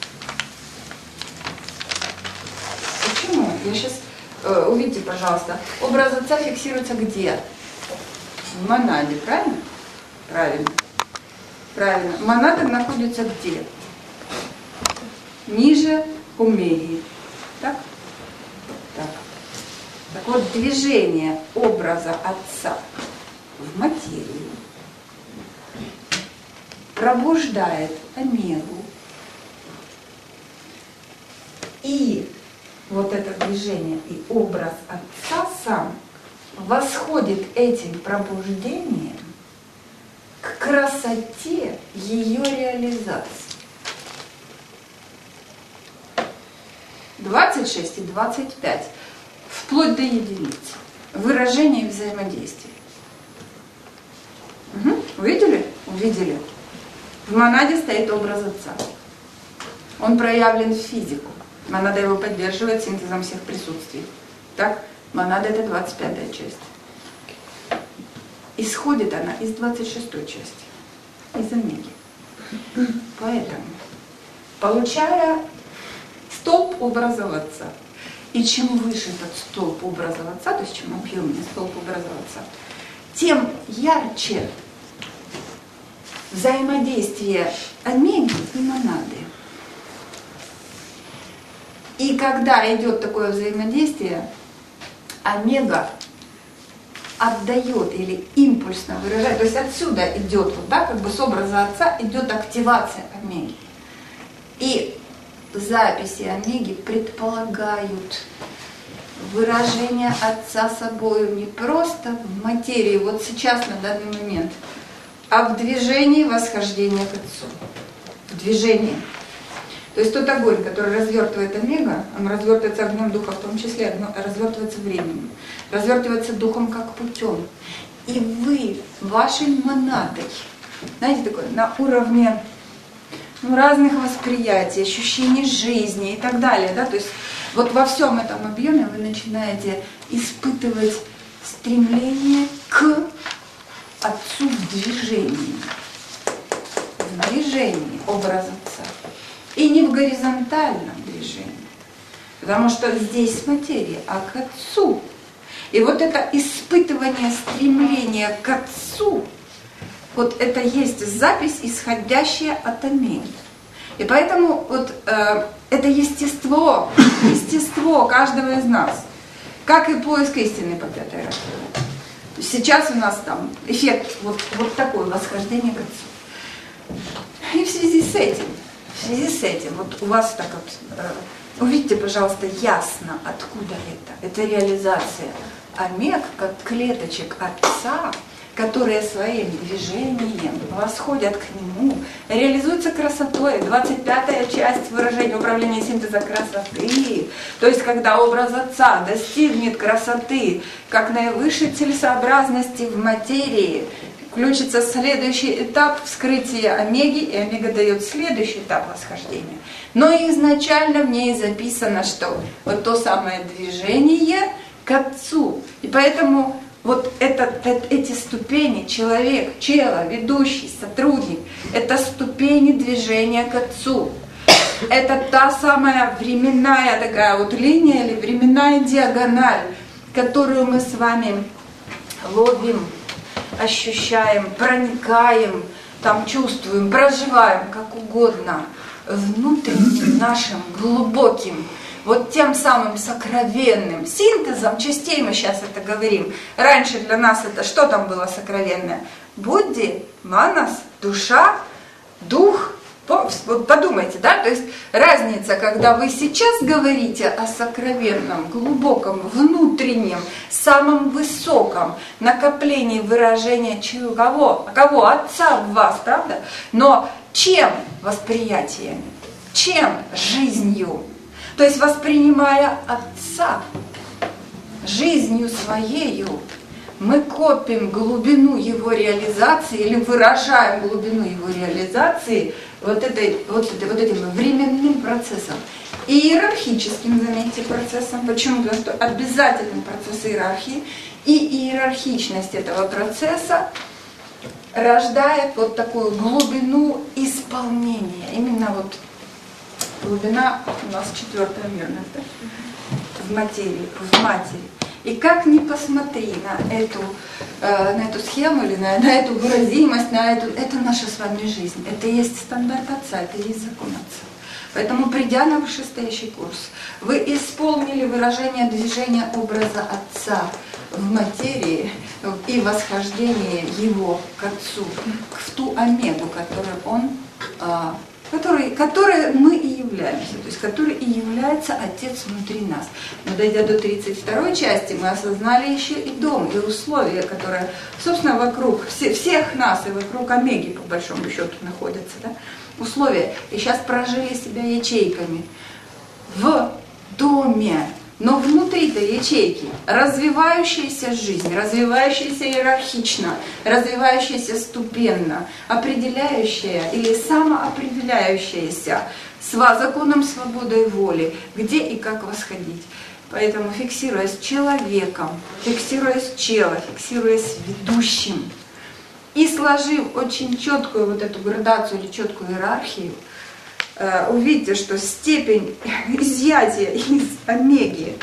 Почему? Я сейчас, увидите, пожалуйста, образ Отца фиксируется где? В монаде, правильно? Правильно. Монада находится где? Ниже омеги. Так? Так вот, движение образа Отца в материи пробуждает омегу. И вот это движение и образ Отца сам восходит этим пробуждением к красоте ее реализации. 26 и 25, вплоть до единицы, выражение взаимодействия. Увидели? Увидели. В монаде стоит образ Отца. Он проявлен в физику. Монада его поддерживает синтезом всех присутствий. Так? Монада — это 25-я часть. Исходит она из 26-й части, из омеги. Поэтому, получая столб образа Отца, и чем выше этот столб образа Отца, то есть чем объемнее столб образа Отца, тем ярче взаимодействие омеги и монады. И когда идет такое взаимодействие, омега отдает или импульсно выражает, то есть отсюда идет, вот так, как бы с образа Отца идет активация омеги. И записи омеги предполагают выражение Отца собою не просто в материи, вот сейчас, на данный момент, а в движении восхождения к Отцу. В движении. То есть тот огонь, который развертывает омега, он развертывается огнем духа, в том числе развертывается временем, развертывается духом как путем. И вы, вашей монадой, знаете, такое, на уровне разных восприятий, ощущений жизни и так далее, да, то есть вот во всем этом объеме вы начинаете испытывать стремление к Отцу в движении образа Отца. И не в горизонтальном движении, потому что здесь материя, а к Отцу. И вот это испытывание стремления к Отцу, вот это есть запись, исходящая от омеги. И поэтому вот это естество каждого из нас, как и поиск истины по пятой рассказе. Сейчас у нас там эффект вот такой, восхождение к Отцу. И в связи с этим, вот у вас так вот, увидьте, пожалуйста, ясно, откуда это. Это реализация омег, как клеточек Отца, которые своим движением восходят к Нему, реализуются красотой. 25-я часть выражения управления синтеза красоты. То есть, когда образ Отца достигнет красоты, как наивысшей целесообразности в материи, включится следующий этап вскрытия омеги, и омега дает следующий этап восхождения. Но изначально в ней записано, что вот то самое движение к Отцу. И поэтому вот эти ступени, человек, чело, ведущий, сотрудник, это ступени движения к Отцу. Это та самая временная такая вот линия или временная диагональ, которую мы с вами ловим, ощущаем, проникаем, там чувствуем, проживаем, как угодно, внутренним нашим глубоким, вот тем самым сокровенным синтезом частей, мы сейчас это говорим. Раньше для нас это что там было сокровенное? Будди, манас, душа, дух. Подумайте, да? То есть разница, когда вы сейчас говорите о сокровенном, глубоком, внутреннем, самом высоком накоплении выражения кого? Отца в вас, правда? Но чем восприятиями? Чем жизнью? То есть, воспринимая Отца жизнью Своею, мы копим глубину Его реализации или выражаем глубину Его реализации вот этим временным процессом. И иерархическим, заметьте, процессом. Почему? Потому что обязательный процесс иерархии и иерархичность этого процесса рождает вот такую глубину исполнения. Именно вот глубина у нас 4-я мерность, да? В матери. И как ни посмотри на эту схему или на эту выразимость, это наша с вами жизнь. Это и есть стандарт Отца, это и есть закон Отца. Поэтому, придя на вышестоящий курс, вы исполнили выражение движения образа Отца в материи и восхождение Его к Отцу, в ту омегу, которой мы и являемся, то есть который и является Отец внутри нас. Но дойдя до 32-й части, мы осознали еще и дом, и условия, которые, собственно, вокруг всех нас и вокруг омеги, по большому счету, находятся. Да? Условия. И сейчас прожили себя ячейками в доме, но внутри-то ячейки развивающаяся жизнь, развивающаяся иерархично, развивающаяся ступенно, определяющая или самоопределяющаяся законом свободы и воли, где и как восходить. Поэтому, фиксируясь человеком, фиксируясь фиксируясь ведущим, и сложив очень четкую вот эту градацию или четкую иерархию, увидите, что степень изъятия из омеги,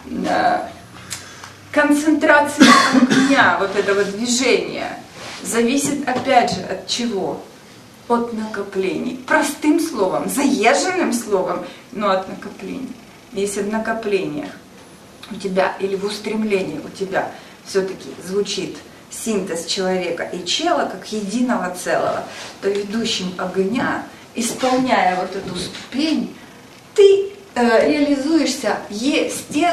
концентрация огня вот этого движения зависит опять же от чего? От накоплений. Простым словом, заезженным словом, но от накоплений. Если в накоплениях у тебя или в устремлении у тебя все-таки звучит синтез человека и чела как единого целого, то ведущим огня, исполняя вот эту ступень, ты реализуешься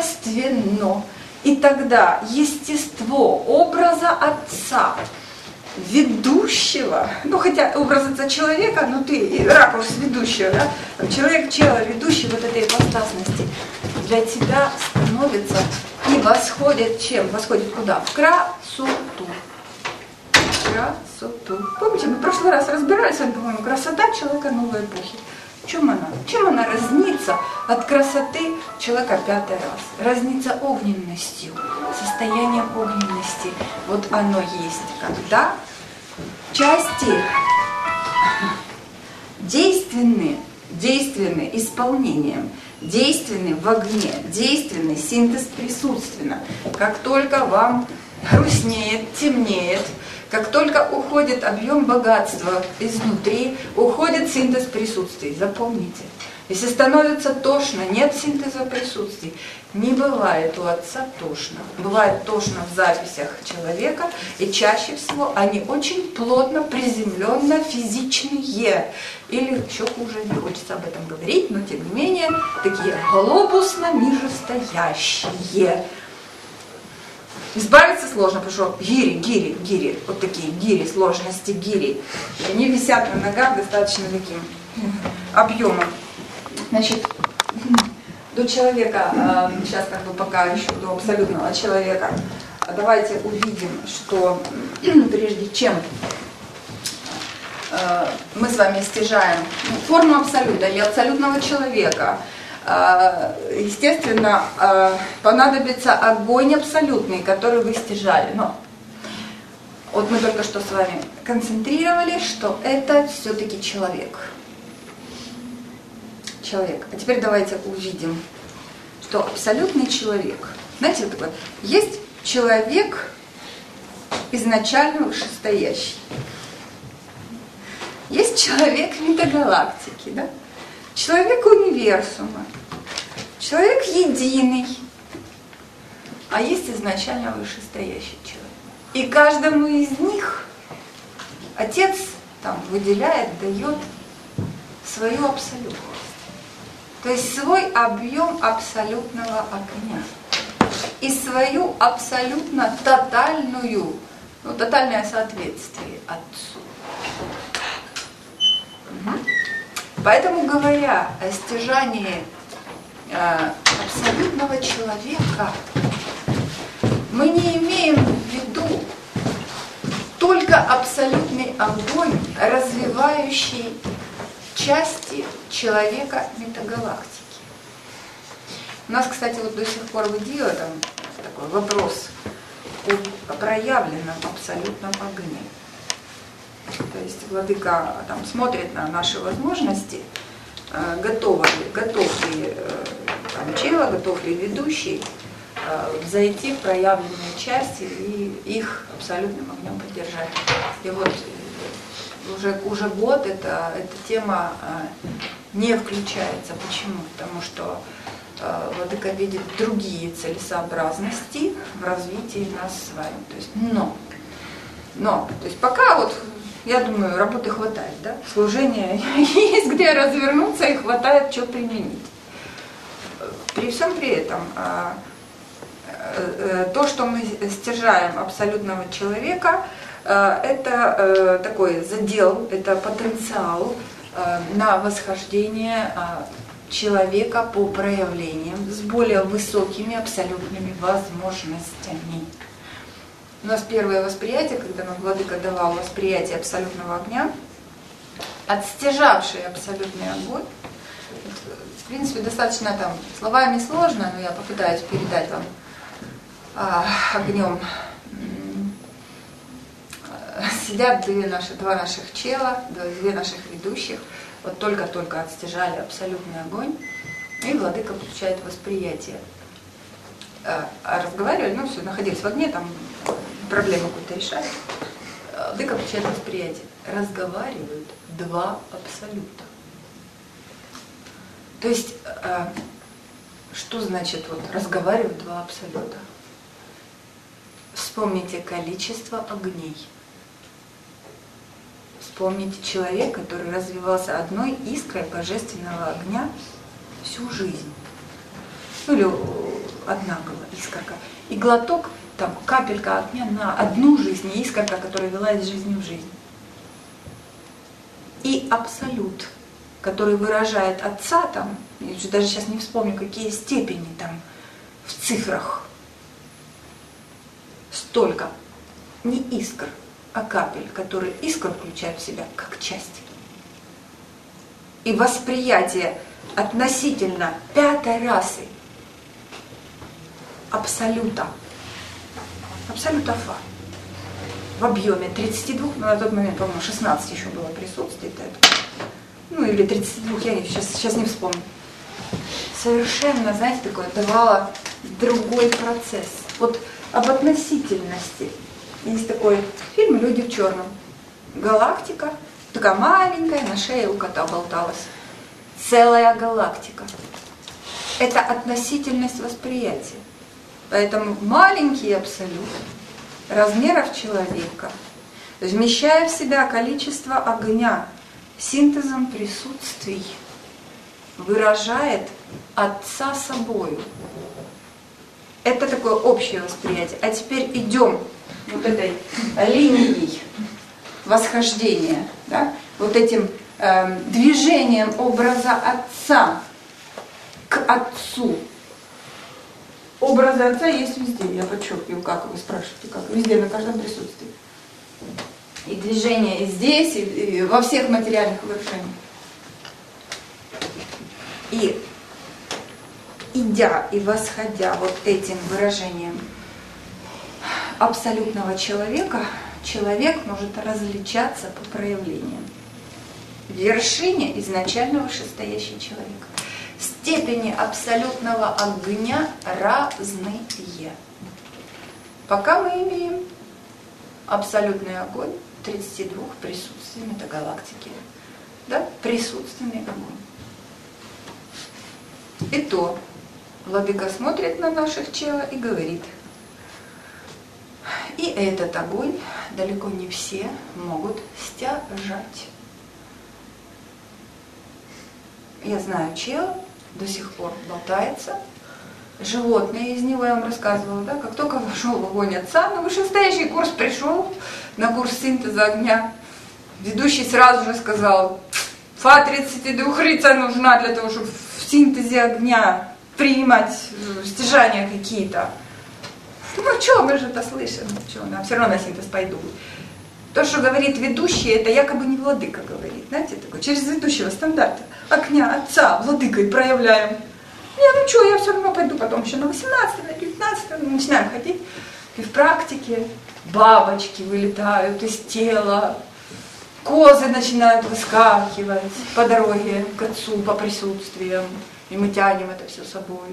естественно. И тогда естество образа Отца ведущего, ну хотя образ отца человека, ну ты ракурс ведущего, да? Человек, чело, ведущий вот этой ипостасности для тебя становится и восходит чем? Восходит куда? В красоту. Красоту. Помните, мы в прошлый раз разбирались, по-моему, красота человека новой эпохи. Чем она? Чем она разнится от красоты человека пятый раз? Разнится огненностью, состоянием огненности. Вот оно есть, когда части действенны исполнением, действенны в огне, действенный синтез присутственно. Как только вам грустнеет, темнеет, как только уходит объем богатства изнутри, уходит синтез присутствий. Запомните. Если становится тошно, нет синтеза присутствий. Не бывает у отца тошно. Бывает тошно в записях человека, и чаще всего они очень плотно, приземленно, физичные. Или еще хуже, не хочется об этом говорить, но тем не менее, такие глобусно нижестоящие. Избавиться сложно, потому что гири, вот такие гири, сложности гири. И они висят на ногах достаточно таким объемом. Значит, до человека, сейчас как бы пока еще до абсолютного человека, давайте увидим, что прежде чем мы с вами стяжаем форму абсолюта или абсолютного человека, естественно, понадобится огонь абсолютный, который вы стяжали. Но вот мы только что с вами концентрировали, что это все-таки человек. Человек. А теперь давайте увидим, что абсолютный человек. Знаете, вот такое, есть человек изначально вышестоящий. Есть человек метагалактики, да? Человек универсума, человек единый, а есть изначально вышестоящий человек. И каждому из них Отец там выделяет, дает свою абсолютность. То есть свой объем абсолютного огня. И свою абсолютно тотальную, тотальное соответствие Отцу. Угу. Поэтому, говоря о стяжании абсолютного человека, мы не имеем в виду только абсолютный огонь, развивающий части человека метагалактики. У нас, кстати, вот до сих пор в идее там такой вопрос о проявленном абсолютном огне. То есть владыка там смотрит на наши возможности, готов ли там, чело, готов ли ведущий зайти в проявленные части и их абсолютным огнем поддержать. И вот уже год эта тема не включается. Почему? Потому что владыка видит другие целесообразности в развитии нас с вами. То есть, то есть пока вот, я думаю, работы хватает, да? Служение есть где развернуться и хватает что применить. При всем при этом то, что мы стяжаем абсолютного человека, это такой задел, это потенциал на восхождение человека по проявлениям с более высокими абсолютными возможностями. У нас первое восприятие, когда нам владыка давал восприятие абсолютного огня, отстяжавший абсолютный огонь, в принципе, достаточно там словами сложно, но я попытаюсь передать вам огнем. Сидят два наших чела, две наших ведущих, вот только-только отстяжали абсолютный огонь, и владыка получает восприятие. А разговаривали, все, находились в огне, там проблему какую-то решали. Владыка получает восприятие. Разговаривают два абсолюта. То есть, что значит разговаривают два абсолюта? Вспомните количество огней. Вспомните человека, который развивался одной искрой божественного огня всю жизнь. Или одна была искорка. И глоток там капелька огня на одну жизнь, и искорка, которая вела из жизни в жизнь. И абсолют, который выражает Отца, там, я уже даже сейчас не вспомню, какие степени там в цифрах, столько, не искр, а капель, которые искру включают в себя как часть. И восприятие относительно пятой расы абсолюта Фа в объеме 32, ну на тот момент, по-моему, 16 еще было присутствие, ну или 32, я сейчас не вспомню. Совершенно, знаете, такое давало другой процесс. Вот об относительности. Есть такой фильм «Люди в черном». Галактика, такая маленькая, на шее у кота болталась. Целая галактика. Это относительность восприятия. Поэтому маленький абсолют размеров человека, вмещая в себя количество огня, синтезом присутствий, выражает Отца собою. Это такое общее восприятие. А теперь идем вот этой линией восхождения, да? Вот этим движением образа Отца к Отцу. Образы Отца есть везде, я подчеркиваю, как вы спрашиваете, как везде, на каждом присутствии. И движение и здесь, и во всех материальных выражениях. И идя и восходя вот этим выражением абсолютного человека, человек может различаться по проявлениям. В вершине изначально вышестоящий человек. Степени абсолютного огня разные. Пока мы имеем абсолютный огонь 32 присутствий метагалактики. Да? Присутственный огонь. И то Владыка смотрит на наших чела и говорит: и этот огонь далеко не все могут стяжать. Я знаю чела, до сих пор болтается. Животные из него, я вам рассказывала, да, как только вошел в огонь Отца, на вышестоящий курс пришел, на курс синтеза огня, ведущий сразу же сказал: Фа-32 нужна для того, чтобы в синтезе огня принимать стяжания какие-то. Ну что, мы же это слышим, что, нам все равно на синтез пойдут. То, что говорит ведущий, это якобы не владыка говорит, знаете, такое, через ведущего стандарта огня Отца владыкой проявляем. Не, ну что, я все равно пойду потом еще на 18, на 19, мы начинаем ходить. И в практике бабочки вылетают из тела, козы начинают выскакивать по дороге к Отцу, по присутствиям, и мы тянем это все с собой.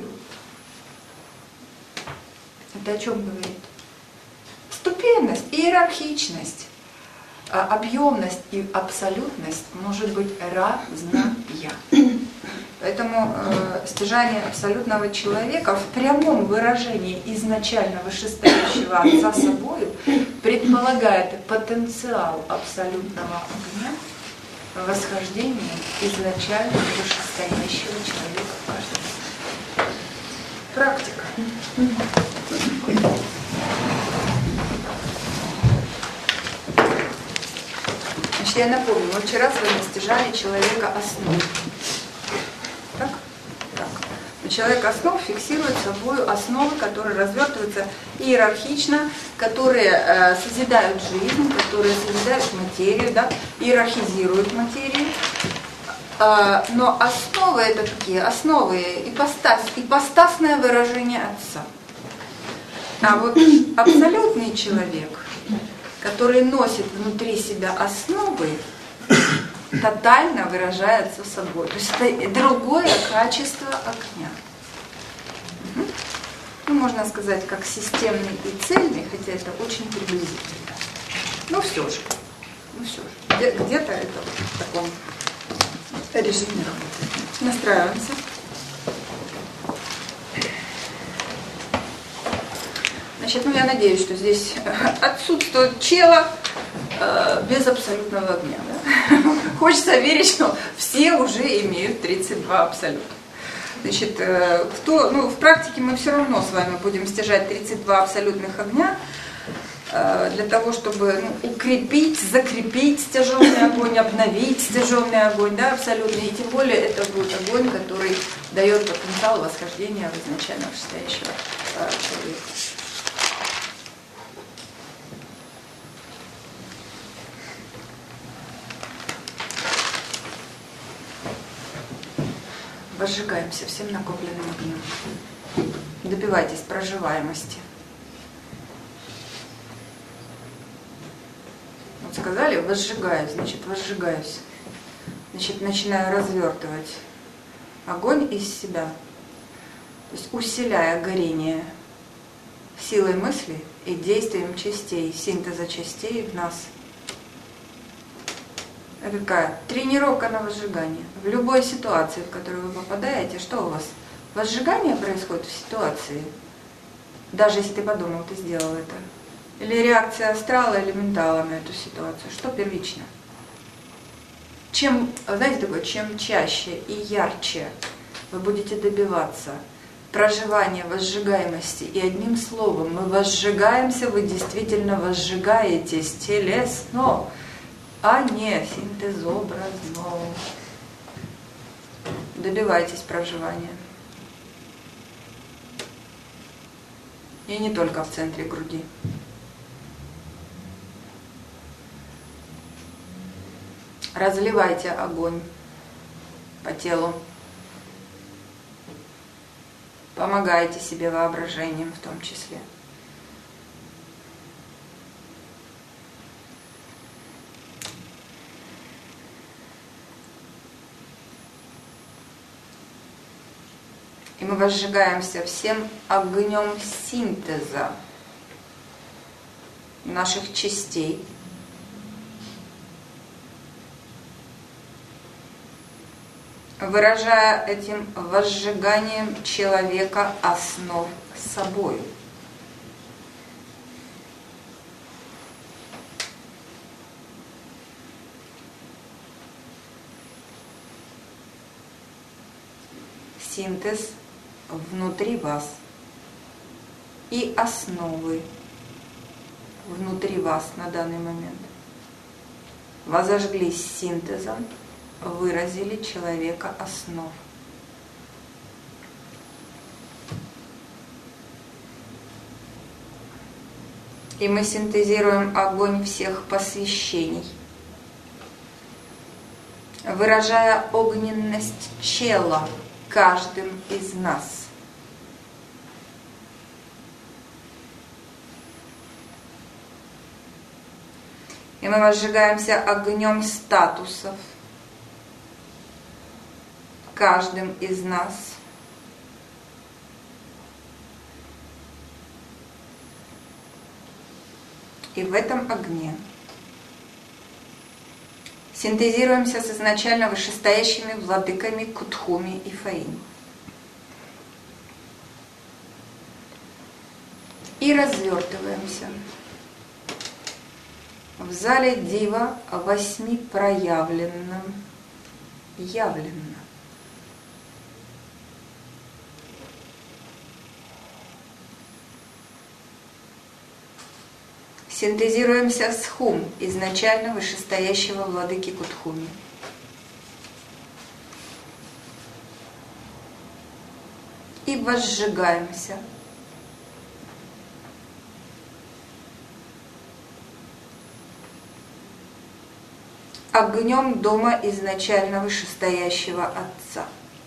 Это о чем говорит? Ступенность, иерархичность, объемность и абсолютность может быть разная. Поэтому стяжание абсолютного человека в прямом выражении изначально вышестоящего Отца собою предполагает потенциал абсолютного огня в восхождении изначально вышестоящего человека в каждом. Практика. Значит, я напомню, мы вчера с вами стяжали человека основ. Так? Так. Человек основ фиксирует собой основы, которые развертываются иерархично, которые созидают жизнь, которые созидают материю, да, иерархизируют материю. Но основы это какие? Основы ипостасное выражение Отца. А вот абсолютный человек, который носит внутри себя основы, тотально выражается собой. То есть это другое качество огня. Ну, можно сказать, как системный и цельный, хотя это очень приблизительно. Но все же. Где-то это в таком режиме работает. Настраиваемся. Значит, ну я надеюсь, что здесь отсутствует чела без абсолютного огня. Да? Хочется верить, что все уже имеют 32 абсолюта. Значит, в практике мы все равно с вами будем стяжать 32 абсолютных огня, для того, чтобы укрепить, закрепить стяженный огонь, обновить стяженный огонь, да, абсолютный. И тем более это будет огонь, который дает потенциал восхождения в изначально вышестоящего человека. Возжигаемся всем накопленным огнем. Добивайтесь проживаемости. Вот сказали, возжигаюсь, значит возжигаюсь. Значит, начинаю развертывать огонь из себя. То есть усиляя горение силой мысли и действием частей, синтеза частей в нас. Это какая? Тренировка на возжигание. В любой ситуации, в которую вы попадаете, что у вас? Возжигание происходит в ситуации. Даже если ты подумал, ты сделал это. Или реакция астрала или ментала на эту ситуацию. Что первично? Чем, знаете такое, чем чаще и ярче вы будете добиваться проживания возжигаемости, и одним словом мы возжигаемся, вы действительно возжигаетесь телесно, а не синтезообразно. Добивайтесь проживания. И не только в центре груди. Разливайте огонь по телу. Помогайте себе воображением в том числе. И мы возжигаемся всем огнем синтеза наших частей. Выражая этим возжиганием человека основ собою. Синтез внутри вас и основы внутри вас на данный момент. Возожглись синтезом, выразили человека основ. И мы синтезируем огонь всех посвящений, выражая огненность чела каждым из нас. И мы возжигаемся огнем статусов каждым из нас. И в этом огне синтезируемся с изначально вышестоящими владыками Кутхуми и Фаин. И развертываемся в зале Дива восьми проявленном, явленно. Синтезируемся с Хум, изначально вышестоящего владыки Кутхуми. И возжигаемся огнем дома изначально вышестоящего Отца.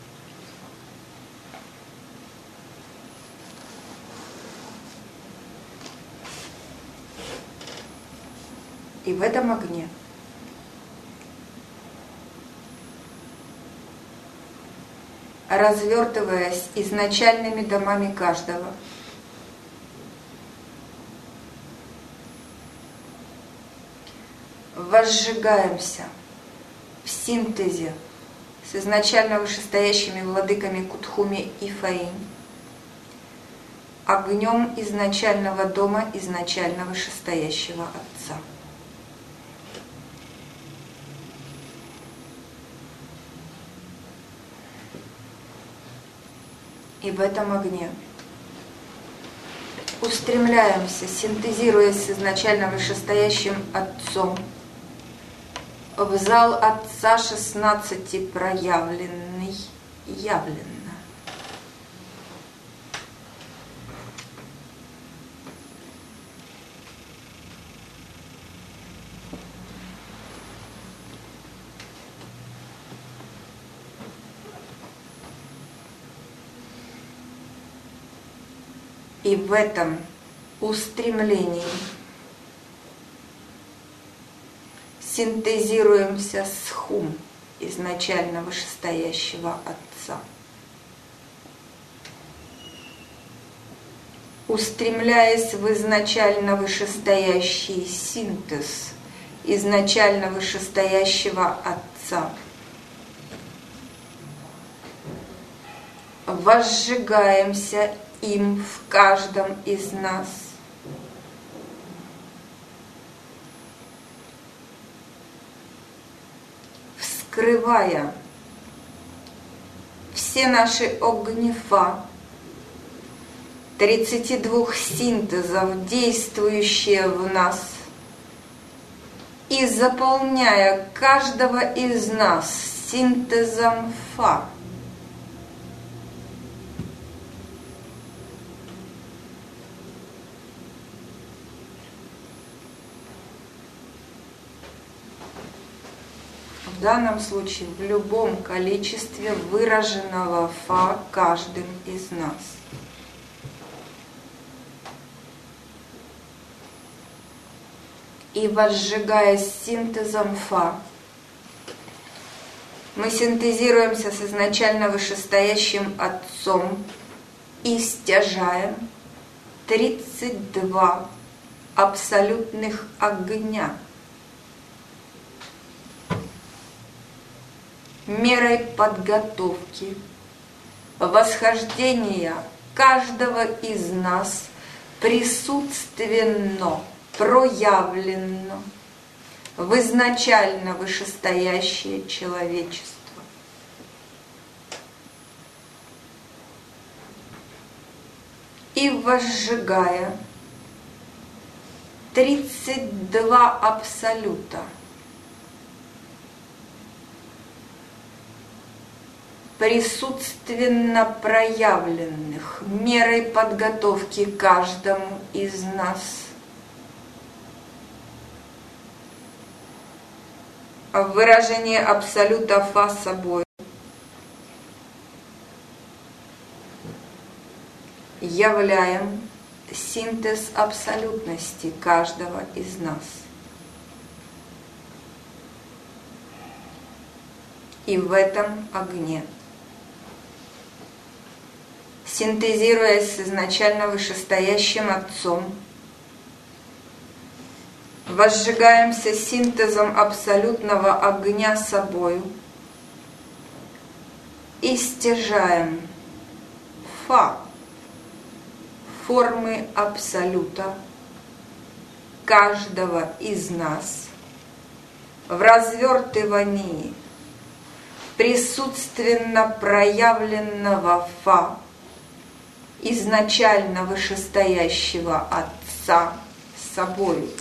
И в этом огне развертываясь изначальными домами каждого, возжигаемся в синтезе с изначально вышестоящими владыками Кутхуми и Фаин, огнем изначального дома изначально вышестоящего Отца. И в этом огне устремляемся, синтезируясь с изначально вышестоящим Отцом, в зал Отца 16 проявленный, явленно. И в этом устремлении синтезируемся с Хум, изначально вышестоящего Отца. Устремляясь в изначально вышестоящий синтез изначально вышестоящего Отца, возжигаемся им в каждом из нас. Вскрывая все наши огнефа, 32 синтезов, действующие в нас, и заполняя каждого из нас синтезом Фа. В данном случае в любом количестве выраженного Фа каждым из нас. И возжигаясь синтезом Фа, мы синтезируемся с изначально вышестоящим Отцом и стяжаем 32 абсолютных огня, мерой подготовки, восхождения каждого из нас присутственно, проявленно в изначально вышестоящее человечество. И возжигая 32 абсолюта, присутственно проявленных мерой подготовки каждому из нас, в выражении абсолюта Фа собой, являем синтез абсолютности каждого из нас. И в этом огне, синтезируясь с изначально вышестоящим Отцом, возжигаемся синтезом абсолютного огня собою и стяжаем Фа, формы абсолюта каждого из нас в развертывании присутственно проявленного Фа, изначально вышестоящего Отца собою.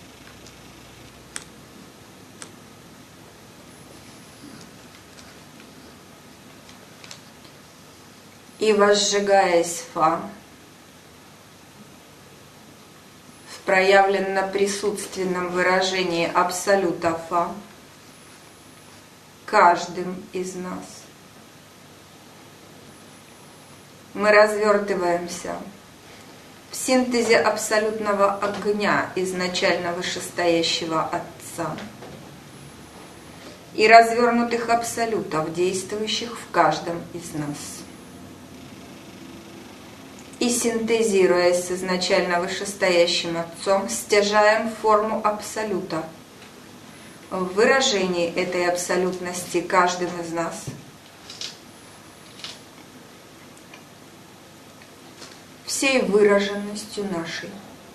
И возжигаясь Фа в проявленно-присутственном выражении абсолюта Фа каждым из нас, мы развертываемся в синтезе абсолютного огня изначально вышестоящего Отца и развернутых абсолютов, действующих в каждом из нас. И синтезируясь с изначально вышестоящим Отцом, стяжаем форму абсолюта в выражении этой абсолютности каждым из нас, всей выраженностью нашей.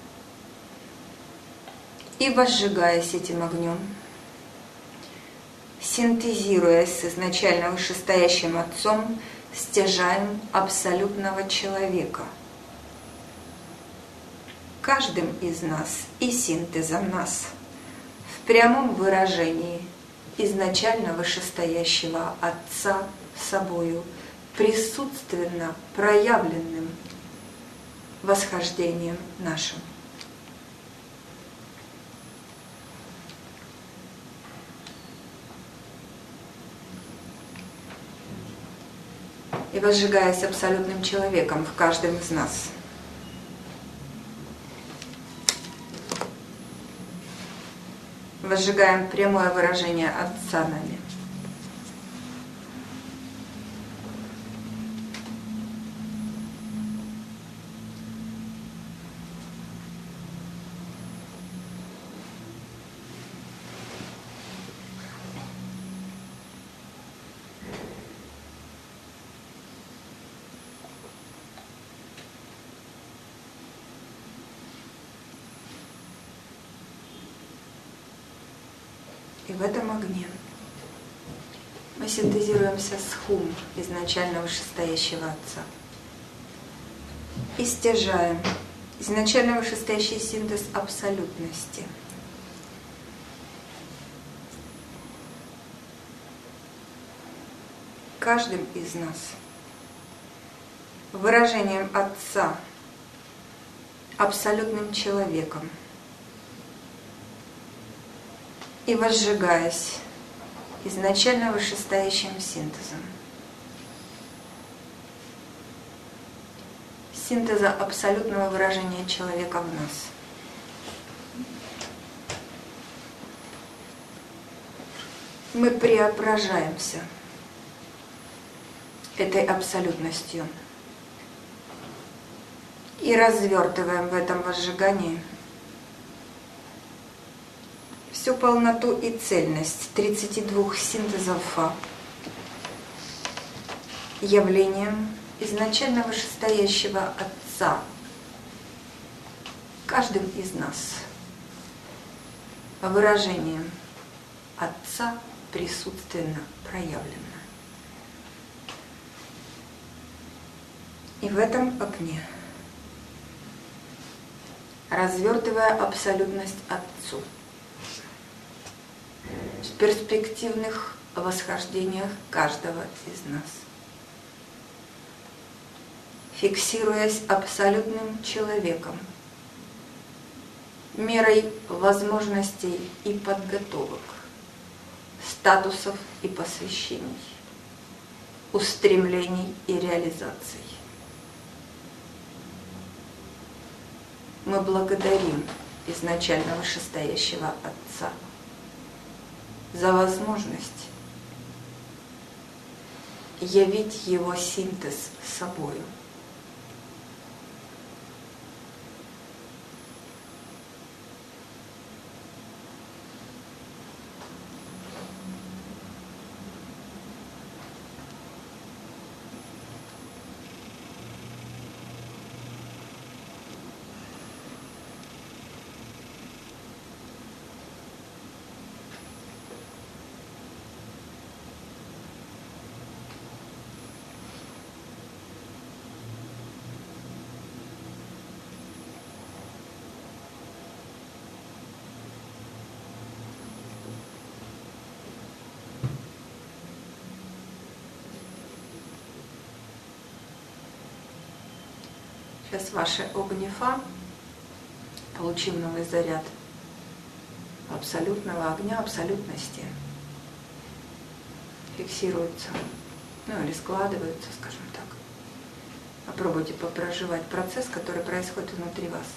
И возжигаясь этим огнем, синтезируясь с изначально вышестоящим Отцом, стяжаем абсолютного человека, каждым из нас и синтезом нас, в прямом выражении изначально вышестоящего Отца собою, присутственно проявленным восхождением нашим. И возжигаясь абсолютным человеком в каждом из нас, возжигаем прямое выражение Отца нами. И в этом огне мы синтезируемся с Хум, изначально вышестоящего Отца. И стяжаем изначально вышестоящий синтез абсолютности. Каждым из нас выражением Отца, абсолютным человеком, и возжигаясь изначально вышестоящим синтезом. Синтеза абсолютного выражения человека в нас. Мы преображаемся этой абсолютностью и развертываем в этом возжигании всю полноту и цельность 32 синтезов Фа, явлением изначально вышестоящего Отца, каждым из нас, выражением Отца присутственно проявлено. И в этом огне, развертывая абсолютность Отцу, в перспективных восхождениях каждого из нас, фиксируясь абсолютным человеком, мерой возможностей и подготовок, статусов и посвящений, устремлений и реализаций. Мы благодарим изначально вышестоящего Отца за возможность явить его синтез собою. Сейчас ваше огнефа, получив новый заряд абсолютного огня, абсолютности, фиксируются, ну или складываются, скажем так. Попробуйте попроживать процесс, который происходит внутри вас.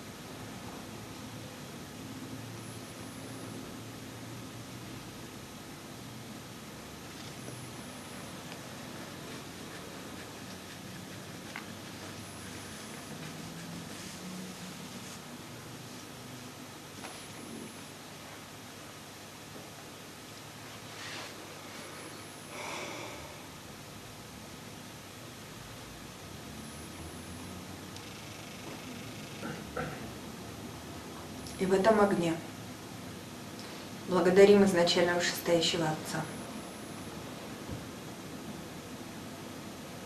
И в этом огне благодарим изначально вышестоящего Отца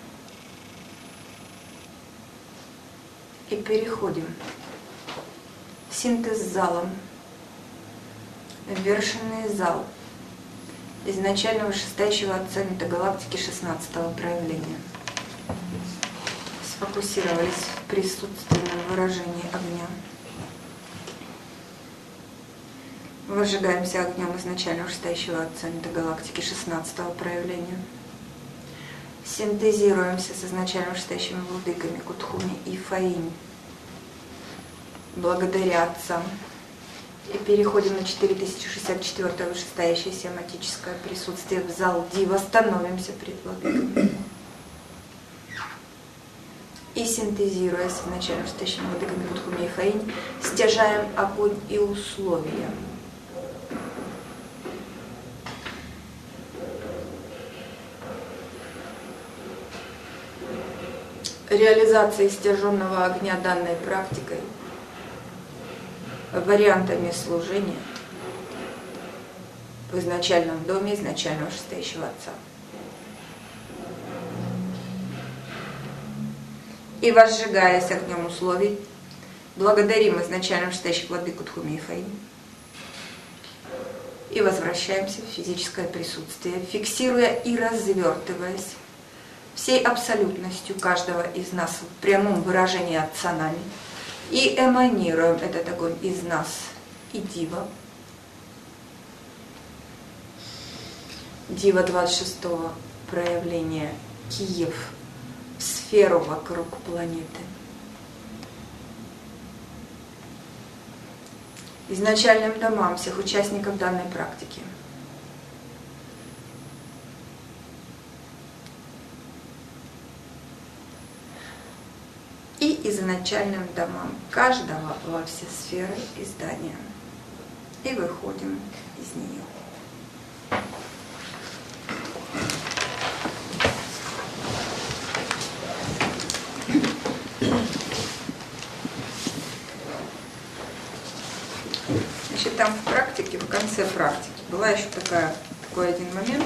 и переходим в синтез с залом, в вершинный зал изначально вышестоящего отца метагалактики 16-го проявления. Сфокусировались в присутственном выражении огня. Выжигаемся огнем изначально вышестоящего отца метагалактики 16-го проявления. Синтезируемся с изначально вышестоящими владыками Кутхуми и Фаинь благодаря отцам. И переходим на 4064 вышестоящее семантическое присутствие в зал Дива, становимся пред владыками. И синтезируясь с изначально вышестоящими владыками Кутхуми и Фаинь, стяжаем огонь и условия. Реализация стяженного огня данной практикой, вариантами служения в изначальном доме изначального вышестоящего отца. И возжигаясь огнем условий, благодарим изначально вышестоящих владык Кутхуми и Фаинь и возвращаемся в физическое присутствие, фиксируя и развертываясь всей абсолютностью каждого из нас в прямом выражении Отца нами, и эманируем этот огонь из нас и Дива. Дива 26-го проявления Киев в сферу вокруг планеты. Изначальным домам всех участников данной практики. И изначальным домам каждого во все сферы и здания. И выходим из нее. Значит, там в практике, в конце практики, была еще такой один момент.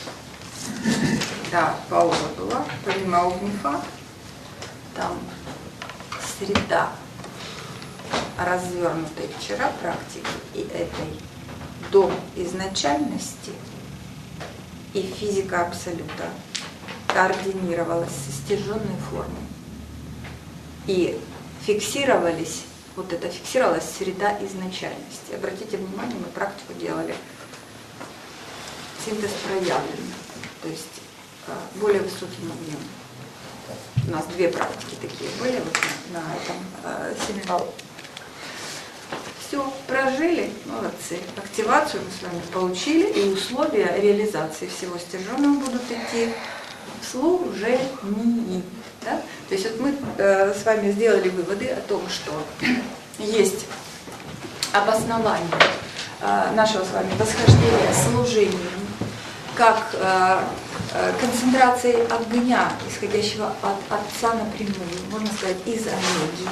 Да, пауза была, помимо Огнифа, там среда развернутой вчера практики и этой дом изначальности и физика абсолюта координировалась с стяженной формой. И фиксировалась среда изначальности. Обратите внимание, мы практику делали синтез проявленный, то есть более высоким огнем. У нас две практики такие были вот на этом семинаре. Все, прожили, молодцы. Активацию мы с вами получили, и условия реализации всего стяженного будут идти в служении. Да? То есть вот мы с вами сделали выводы о том, что есть обоснование нашего с вами восхождения служением, как концентрацией огня, исходящего от Отца напрямую, можно сказать, из энергии,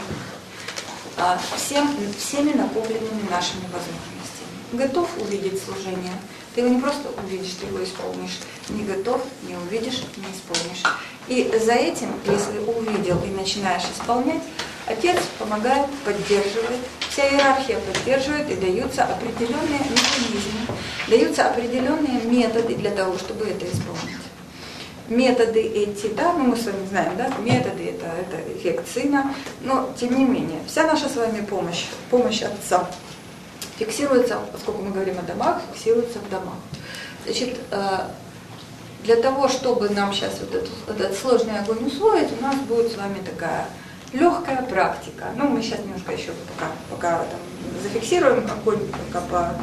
всеми накопленными нашими возможностями. Готов увидеть служение? Ты его не просто увидишь, ты его исполнишь. Не готов, не увидишь, не исполнишь. И за этим, если увидел и начинаешь исполнять, Отец помогает, поддерживает, вся иерархия поддерживает, и даются определенные механизмы, даются определенные методы для того, чтобы это исполнить. Методы эти, да, мы с вами знаем, да, методы это эффект сына, но тем не менее, вся наша с вами помощь Отца фиксируется, поскольку мы говорим о домах, фиксируется в домах. Значит, для того, чтобы нам сейчас этот сложный огонь усвоить, у нас будет с вами такая легкая практика. Ну, мы сейчас немножко еще пока там зафиксируем огонь, пока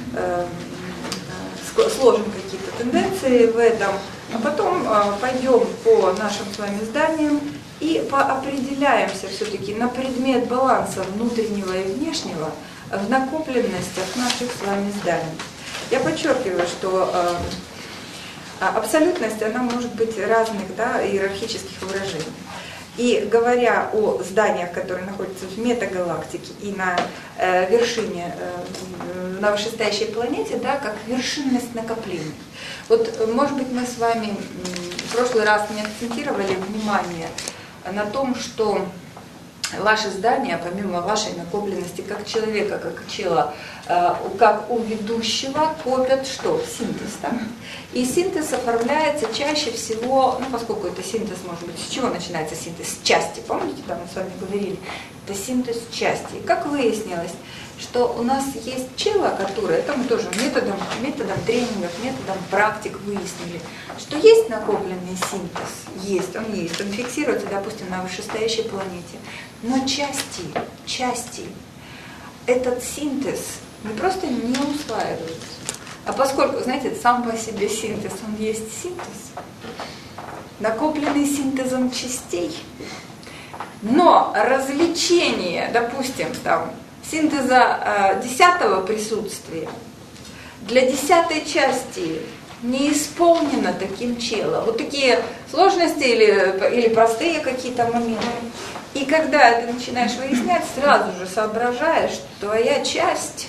сложим какие-то тенденции в этом, а потом пойдем по нашим с вами зданиям и поопределяемся все-таки на предмет баланса внутреннего и внешнего в накопленностях наших с вами зданий. Я подчеркиваю, что абсолютность, она может быть разных, да, иерархических выражений. И говоря о зданиях, которые находятся в метагалактике и на вершине, на вышестоящей планете, да, как вершинность накоплений. Вот, может быть, мы с вами в прошлый раз не акцентировали внимание на том, что ваше здание, помимо вашей накопленности как человека, как чела, как у ведущего, копят что? Синтез. Да? И синтез оформляется чаще всего, ну, поскольку это синтез, может быть, с чего начинается синтез? С части. Помните, там мы с вами говорили? Это синтез части. И как выяснилось, что у нас есть чела, которая, это мы тоже методом тренингов, методом практик выяснили, что есть накопленный синтез, он фиксируется, допустим, на вышестоящей планете, но части, этот синтез не просто не усваивается, а поскольку, знаете, сам по себе синтез, он есть синтез, накопленный синтезом частей, но развлечение, допустим, там, синтеза 10-го присутствия для 10-й части не исполнено таким челом. Вот такие сложности или простые какие-то моменты. И когда ты начинаешь выяснять, сразу же соображаешь, что твоя часть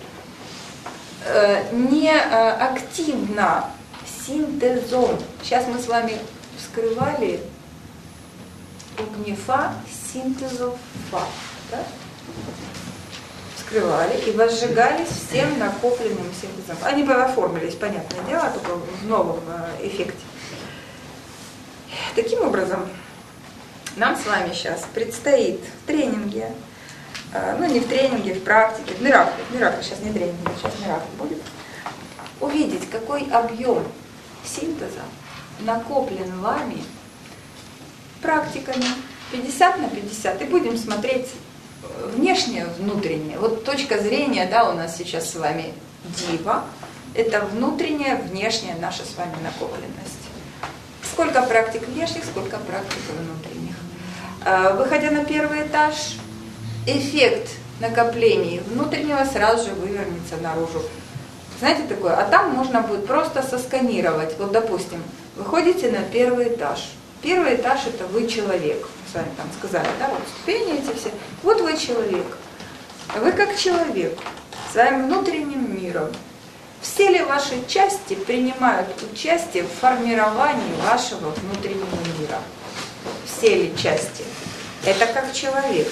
не активна синтезом. Сейчас мы с вами вскрывали огнефа синтезов фа. Да? Вскрывали и возжигались всем накопленным синтезом. Они бы оформились, понятное дело, только в новом эффекте. Таким образом, нам с вами сейчас предстоит в тренинге, ну не в тренинге, в практике, в миракле, сейчас не тренинг, сейчас миракл будет, увидеть, какой объем синтеза накоплен вами практиками 50 на 50. И будем смотреть внешнее, внутреннее. Вот точка зрения, да, у нас сейчас с вами дива. Это внутренняя, внешняя наша с вами накопленность. Сколько практик внешних, сколько практик внутренних. Выходя на первый этаж, эффект накоплений внутреннего сразу же вывернется наружу. Знаете такое? А там можно будет просто сосканировать. Вот, допустим, вы ходите на первый этаж. Первый этаж – это вы человек. Мы с вами там сказали, да, вот ступени эти все. Вот вы человек. Вы как человек, своим внутренним миром. Все ли ваши части принимают участие в формировании вашего внутреннего мира? Все ли части? Это как человек.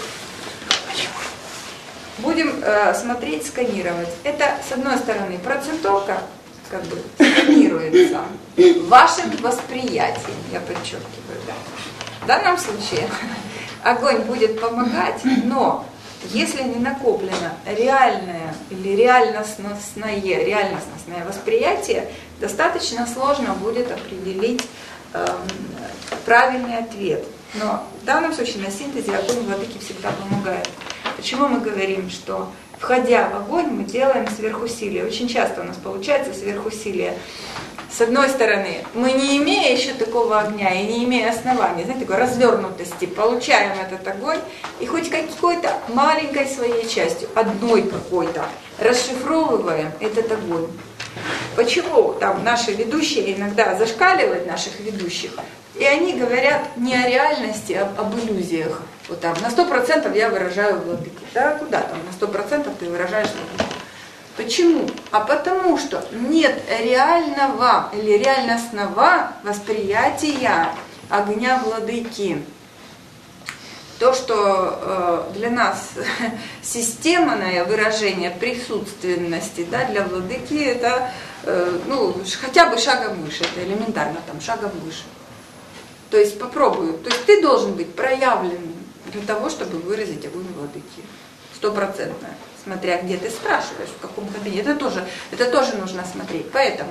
Будем смотреть, сканировать. Это, с одной стороны, процентовка, как бы, сканируется вашим восприятием, я подчеркиваю, да. В данном случае огонь будет помогать, но если не накоплено реальное или реальностное восприятие, достаточно сложно будет определить правильный ответ. Но в данном случае на синтезе огонь владыки всегда помогает. Почему мы говорим, что входя в огонь, мы делаем сверхусилие? Очень часто у нас получается сверхусилие. С одной стороны, мы не имея еще такого огня и не имея основания, знаете, такой развернутости, получаем этот огонь и хоть какой-то маленькой своей частью, одной какой-то, расшифровываем этот огонь. Почему там наши ведущие иногда зашкаливают наших ведущих, и они говорят не о реальности, а об иллюзиях. Вот там на 100% я выражаю владыку. Да, куда там на 100% ты выражаешь владыку? Почему? А потому что нет реального или реальностного восприятия огня владыки. То, что для нас системное выражение присутственности, да, для владыки, это хотя бы шагом выше, это элементарно, там, шагом выше. То есть попробую. То есть ты должен быть проявленным для того, чтобы выразить огонь владыки. 100%. Смотря где ты спрашиваешь, в каком кабинете. Это тоже нужно смотреть. Поэтому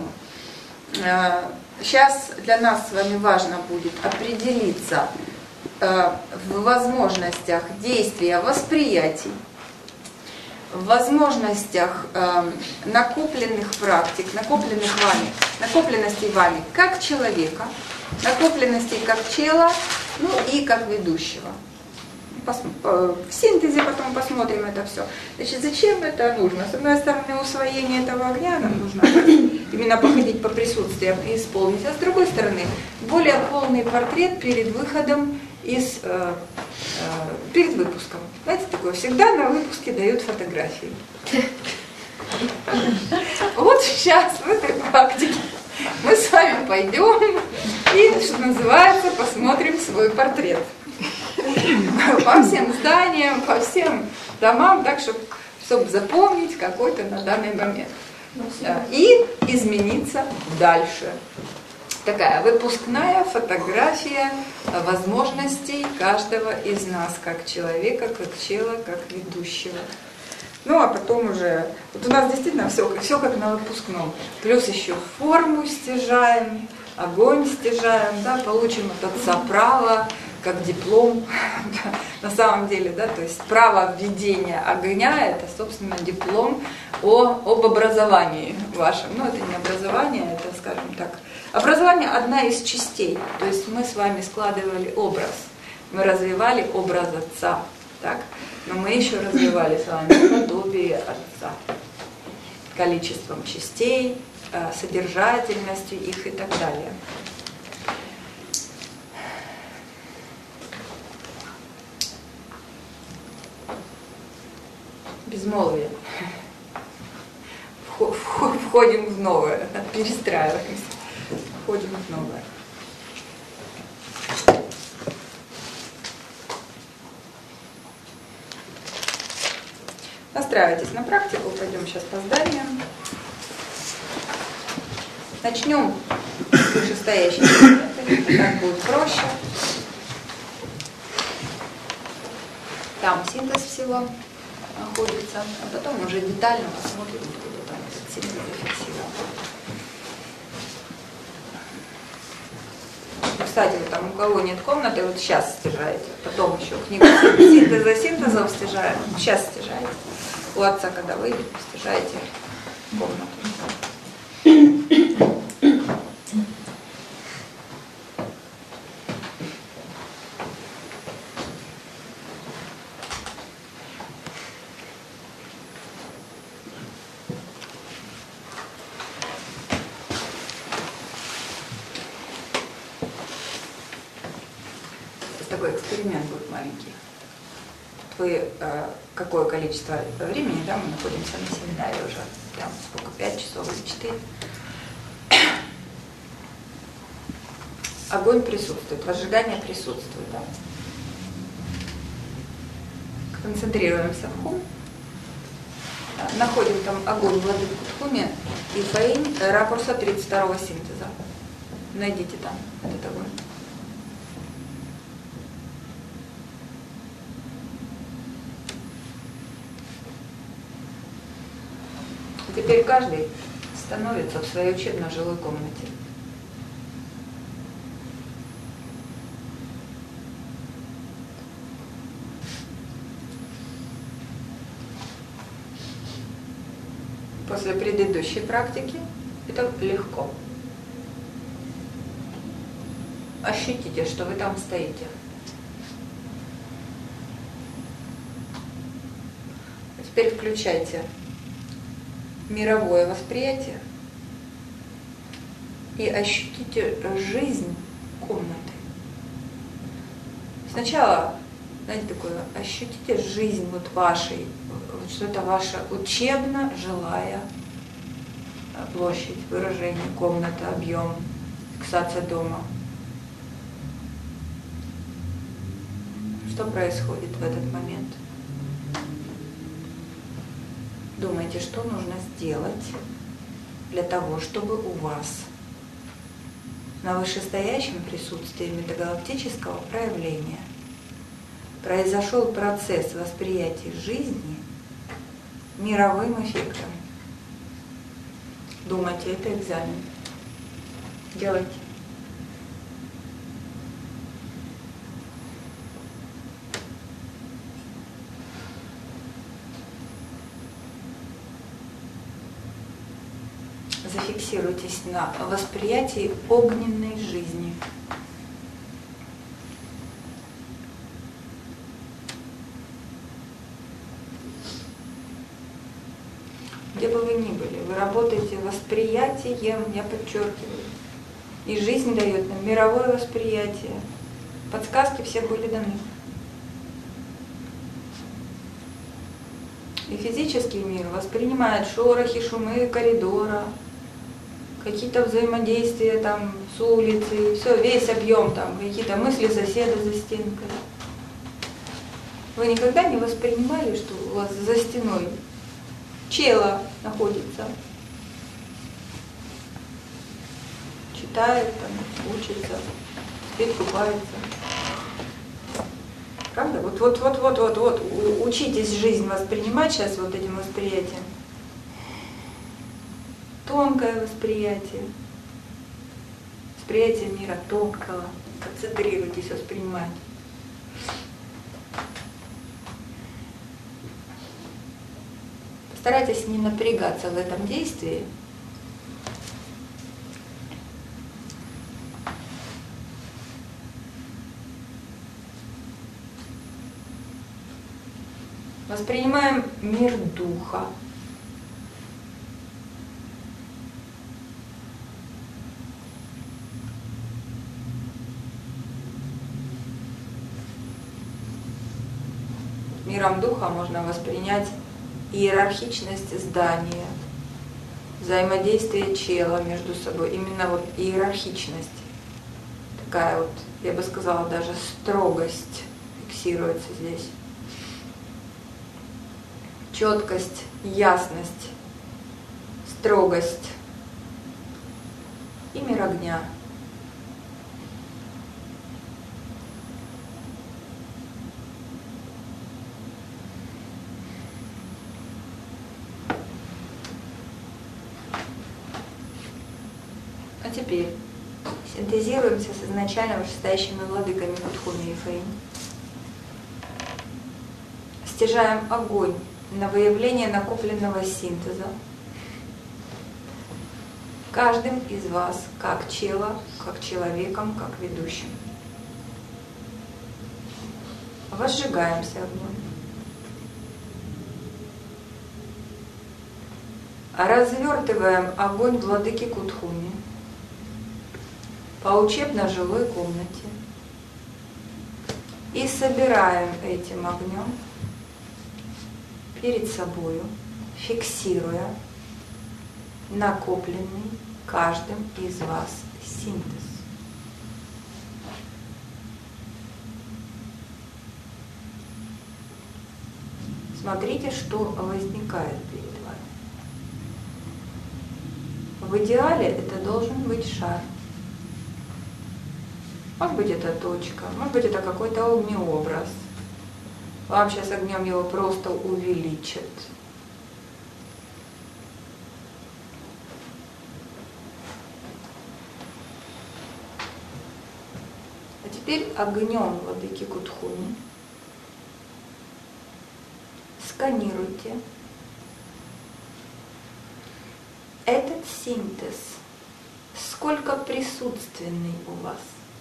сейчас для нас с вами важно будет определиться в возможностях действия восприятий, в возможностях накопленных практик, накопленностей вами как человека, накопленностей как чела, ну и как ведущего. В синтезе потом посмотрим это все. Значит, зачем это нужно? С одной стороны, усвоение этого огня нам нужно именно походить по присутствиям и исполнить, а с другой стороны, более полный портрет перед выходом перед выпуском. Знаете, такое всегда на выпуске дают фотографии. Вот сейчас в этой практике мы с вами пойдем и, что называется, посмотрим свой портрет. по всем зданиям, по всем домам, так, чтобы запомнить какой-то на данный момент. И измениться дальше. Такая выпускная фотография возможностей каждого из нас, как человека, как чела, как ведущего. Ну, а потом уже, вот у нас действительно все как на выпускном. Плюс еще форму стяжаем, огонь стяжаем, да, получим это за право, как диплом, на самом деле, да, то есть право введения огня, это, собственно, диплом об образовании вашем. Ну, это не образование, это, скажем так, образование одна из частей, то есть мы с вами складывали образ, мы развивали образ Отца, так? Но мы еще развивали с вами подобие Отца, количеством частей, содержательностью их и так далее. Безмолвие. Входим в новое, перестраиваемся. Входим в новое. Настраивайтесь на практику, пойдем сейчас по зданиям. Начнем с вышестоящей комнаты, так будет проще. Там синтез всего находится, а потом уже детально посмотрим, куда там этот синтез зафиксирован. Кстати, вот там у кого нет комнаты, вот сейчас стяжаете, потом еще книгу синтезов стяжаем, сейчас стяжаете. У Отца, когда выйдет, стяжаете комнату. Такой эксперимент будет маленький. Вы какое количество времени, да, мы находимся на семинаре уже, там сколько, 5 часов или 4. Огонь присутствует, возжигание присутствует, да. Концентрируемся в хум, находим там огонь владыку Тхуме и фаинь ракурса 32-го синтеза. Найдите там этот огонь. Теперь каждый становится в своей учебно-жилой комнате. После предыдущей практики это легко. Ощутите, что вы там стоите. А теперь включайте мировое восприятие и ощутите жизнь комнаты. Сначала, знаете, такое, ощутите жизнь вот вашей, вот что это ваша учебно-жилая площадь, выражение, комната, объем, фиксация дома. Что происходит в этот момент? Думайте, что нужно сделать для того, чтобы у вас на вышестоящем присутствии метагалактического проявления произошел процесс восприятия жизни мировым эффектом. Думайте, это экзамен. Делайте. Зафиксируйтесь на восприятии огненной жизни. Где бы вы ни были, вы работаете восприятием, я подчеркиваю. И жизнь дает нам мировое восприятие. Подсказки все были даны. И физический мир воспринимает шорохи, шумы коридора, какие-то взаимодействия там с улицей, все, весь объем там, какие-то мысли соседа за стенкой. Вы никогда не воспринимали, что у вас за стеной чело находится, читает, там, учится, спит, купается. Правда? Вот, учитесь жизнь воспринимать сейчас вот этим восприятием. Тонкое восприятие. Восприятие мира тонкого. Концентрируйтесь, воспринимайте. Постарайтесь не напрягаться в этом действии. Воспринимаем мир духа. Миром духа можно воспринять иерархичность здания, взаимодействие чела между собой, именно вот иерархичность. Такая вот, я бы сказала, даже строгость фиксируется здесь. Четкость, ясность, строгость и мир огня. А теперь синтезируемся с изначально вышестоящими владыками Кутхуми и Фэйн. Стяжаем огонь на выявление накопленного синтеза каждым из вас, как чела, как человеком, как ведущим. Возжигаемся огнем. Развертываем огонь владыки Кутхуми по учебно-жилой комнате и собираем этим огнем перед собою, фиксируя накопленный каждым из вас синтез. Смотрите, что возникает перед вами. В идеале это должен быть шар. Может быть, это точка, может быть, это какой-то огнеобраз. Вам сейчас огнем его просто увеличат. А теперь огнем владыки Кутхуми сканируйте этот синтез, сколько присутственный у вас.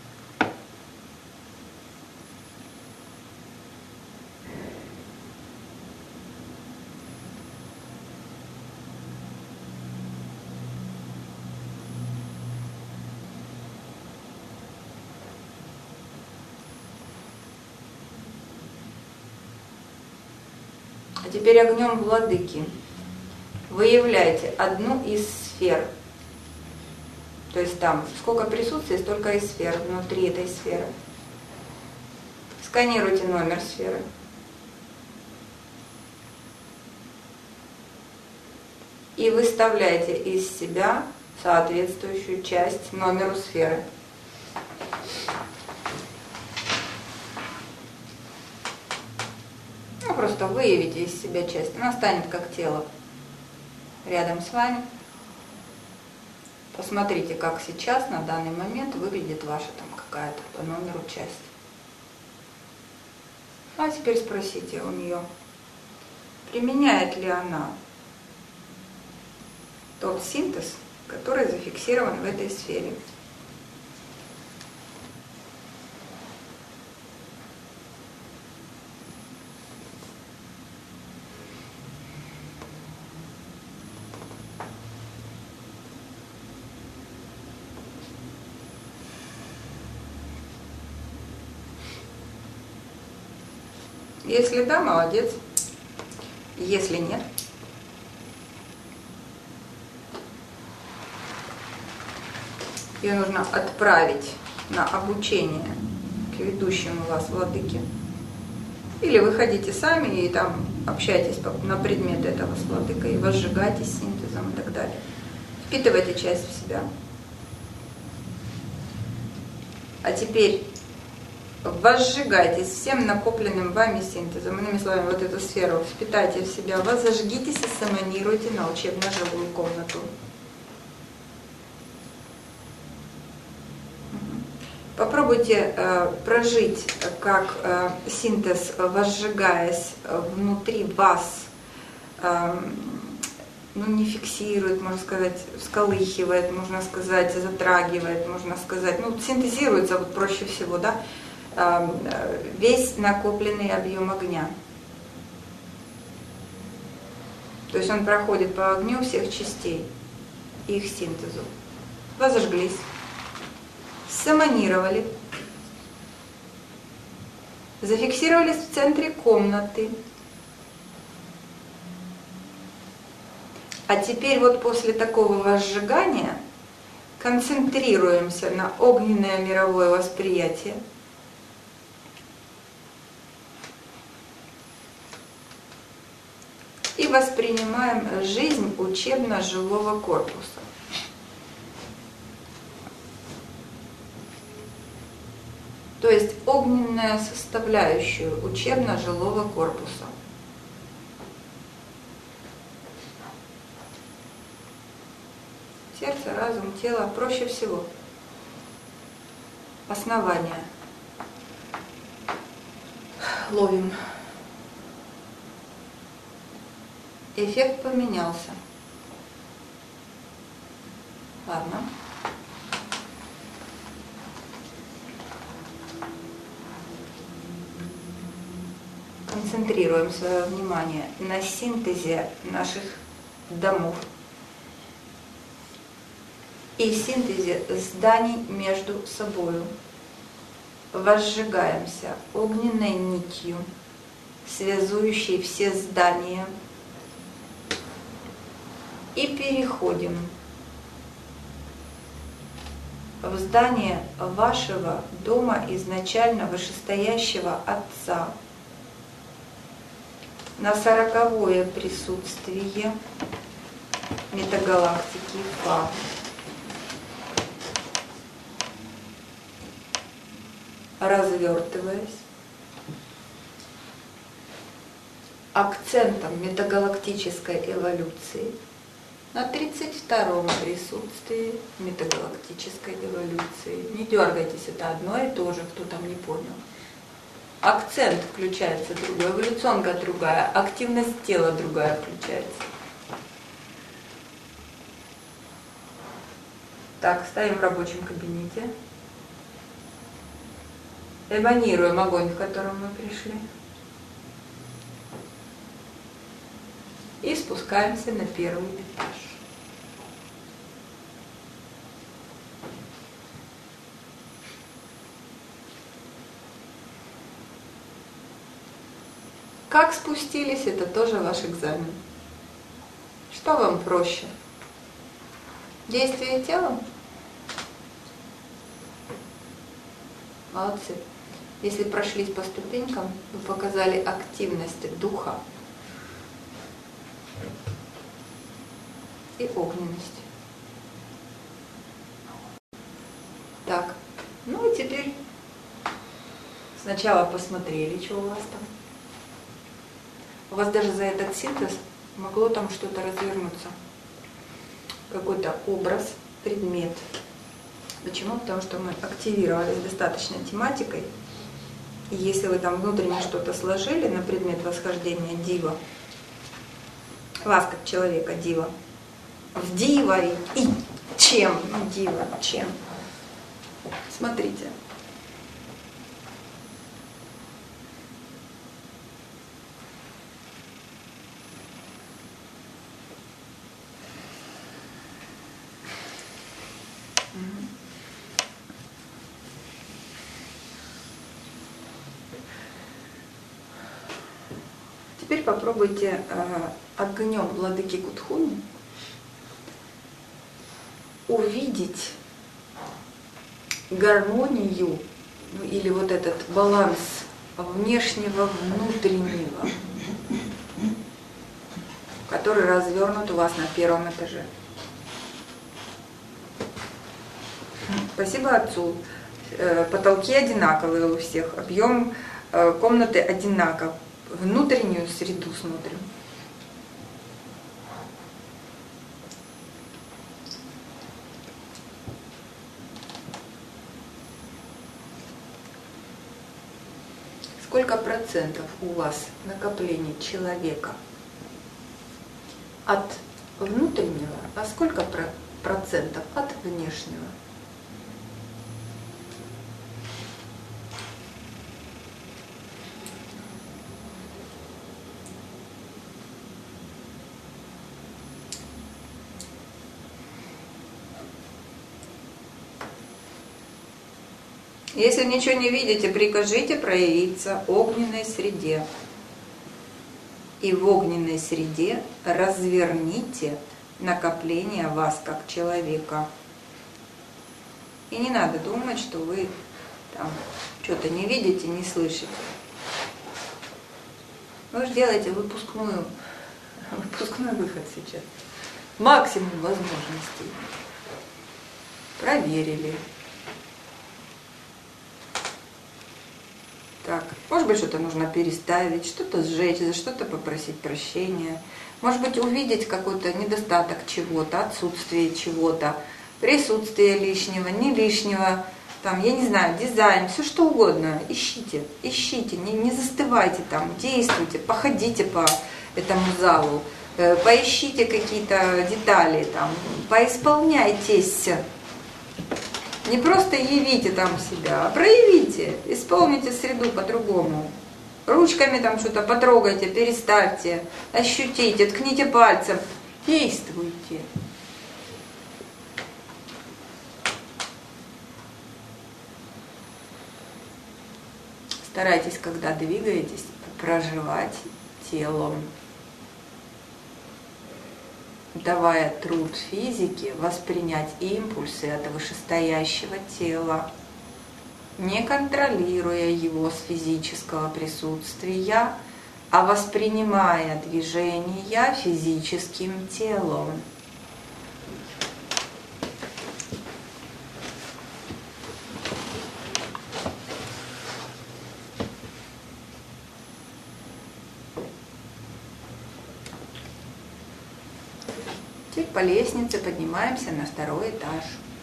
А теперь огнем владыки выявляйте одну из сфер. То есть там сколько присутствия, столько и сфер внутри этой сферы. Сканируйте номер сферы. И выставляйте из себя соответствующую часть номеру сферы. Просто выявите из себя часть, она станет как тело рядом с вами. Посмотрите, как сейчас на данный момент выглядит ваша там какая-то по номеру часть. А теперь спросите у нее, применяет ли она тот синтез, который зафиксирован в этой сфере. Если да, молодец. Если нет, ее нужно отправить на обучение к ведущему вас владыке. Или вы ходите сами и там общаетесь на предмет этого с владыкой, возжигаетесь синтезом и так далее. Впитывайте часть в себя. А теперь возжигайтесь всем накопленным вами синтезом. Иными словами, вот эту сферу впитайте в себя, возожгитесь и самонируйте на учебно-живую комнату. Попробуйте прожить, как синтез, возжигаясь внутри вас, не фиксирует, можно сказать, всколыхивает, можно сказать, затрагивает, можно сказать, синтезируется вот проще всего, да, весь накопленный объем огня. То есть он проходит по огню всех частей, их синтезу. Возожглись, самонировали, зафиксировались в центре комнаты. А теперь вот после такого возжигания концентрируемся на огненное мировое восприятие. И воспринимаем жизнь учебно-жилого корпуса. То есть огненная составляющая учебно-жилого корпуса. Сердце, разум, тело проще всего. Основание. Ловим. Эффект поменялся. Ладно. Концентрируем свое внимание на синтезе наших домов и синтезе зданий между собою. Возжигаемся огненной нитью, связующей все здания, и переходим в здание вашего дома изначально вышестоящего Отца, на 40-е присутствие метагалактики Фа. Развертываясь, акцентом метагалактической эволюции на 32-м присутствии метагалактической эволюции. Не дергайтесь, это одно и то же, кто там не понял. Акцент включается другой, эволюционка другая, активность тела другая включается. Так, стоим в рабочем кабинете. Эманируем огонь, в котором мы пришли. И спускаемся на первый этаж. Как спустились, это тоже ваш экзамен. Что вам проще? Действие телом? Молодцы. Если прошлись по ступенькам, вы показали активность духа и огненность. Так, ну и теперь сначала посмотрели, что у вас там. У вас даже за этот синтез могло там что-то развернуться. Какой-то образ, предмет. Почему? Потому что мы активировались достаточно тематикой. И если вы там внутренне что-то сложили на предмет восхождения дива, вас как человека дива, в дива и чем дива, чем. Смотрите. Теперь попробуйте огнем владыки Кутхуни увидеть гармонию или вот этот баланс внешнего внутреннего, который развернут у вас на первом этаже. Спасибо отцу. Потолки одинаковые у всех, объем комнаты одинаков. Внутреннюю среду смотрим. Сколько процентов у вас накоплений человека от внутреннего, а сколько процентов от внешнего? Если ничего не видите, прикажите проявиться огненной среде. И в огненной среде разверните накопление вас как человека. И не надо думать, что вы там что-то не видите, не слышите. Вы же делаете выпускной выход сейчас. Максимум возможностей. Проверили. Так, может быть, что-то нужно переставить, что-то сжечь, за что-то попросить прощения. Может быть, увидеть какой-то недостаток чего-то, отсутствие чего-то, присутствие лишнего, не лишнего, там, я не знаю, дизайн, все что угодно. Ищите, не застывайте там, действуйте, походите по этому залу, поищите какие-то детали, там, поисполняйтесь. Не просто явите там себя, а проявите, исполните среду по-другому. Ручками там что-то потрогайте, переставьте, ощутите, ткните пальцем. Действуйте. Старайтесь, когда двигаетесь, проживать телом, давая труд физике воспринять импульсы от вышестоящего тела, не контролируя его с физического присутствия, а воспринимая движения физическим телом. Теперь по лестнице поднимаемся на второй этаж.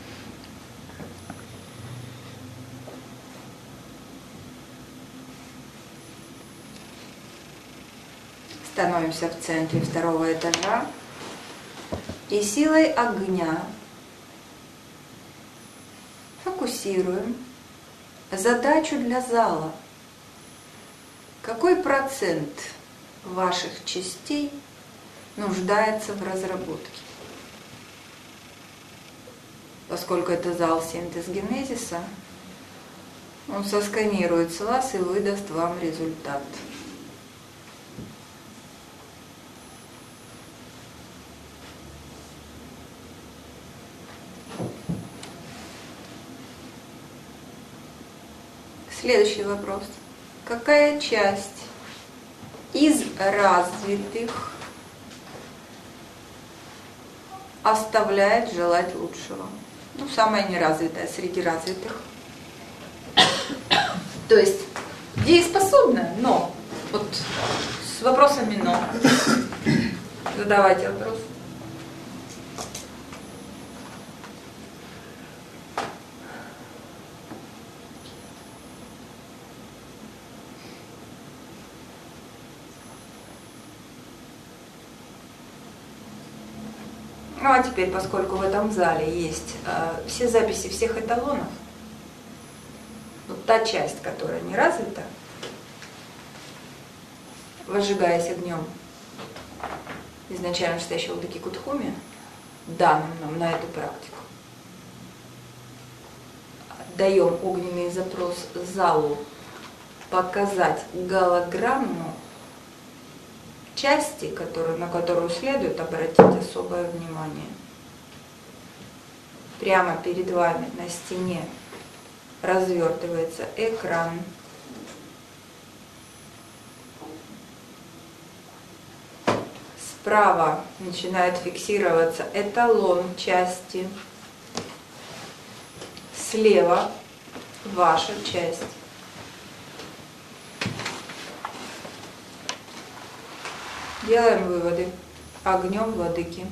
Становимся в центре второго этажа и силой огня фокусируем задачу для зала. Какой процент ваших частей нуждается в разработке? Поскольку это зал синтез-генезиса, он сосканирует с вас и выдаст вам результат. Следующий вопрос. Какая часть из развитых оставляет желать лучшего? Ну, самая неразвитая среди развитых. То есть дееспособная, но вот с вопросами но. Задавайте вопрос. Ну а теперь, поскольку в этом зале есть все записи всех эталонов, вот та часть, которая не развита, возжигаясь огнем изначально стоящего Владыки Кутхуми, данным нам на эту практику, даем огненный запрос залу показать голограмму части, на которую следует обратить особое внимание. Прямо перед вами на стене развертывается экран. Справа начинает фиксироваться эталон части. Слева ваша часть. Делаем выводы огнем владыки.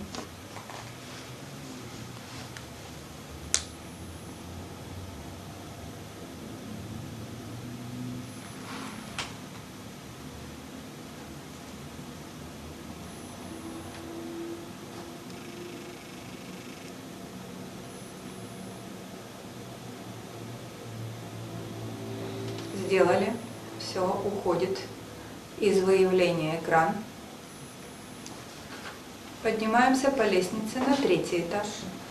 Сделали. Все, уходит из выявления экран. Поднимаемся по лестнице на 3-й этаж.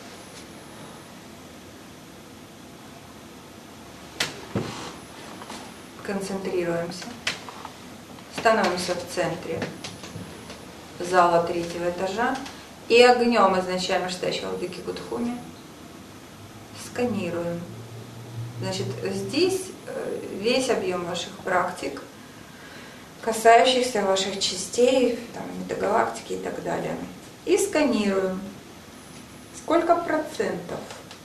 Концентрируемся. Становимся в центре зала 3-го этажа. И огнем означаем вышестоящего владыки Гудхуми. Сканируем. Значит, здесь весь объем ваших практик, касающихся ваших частей, там, метагалактики и так далее. И сканируем, сколько процентов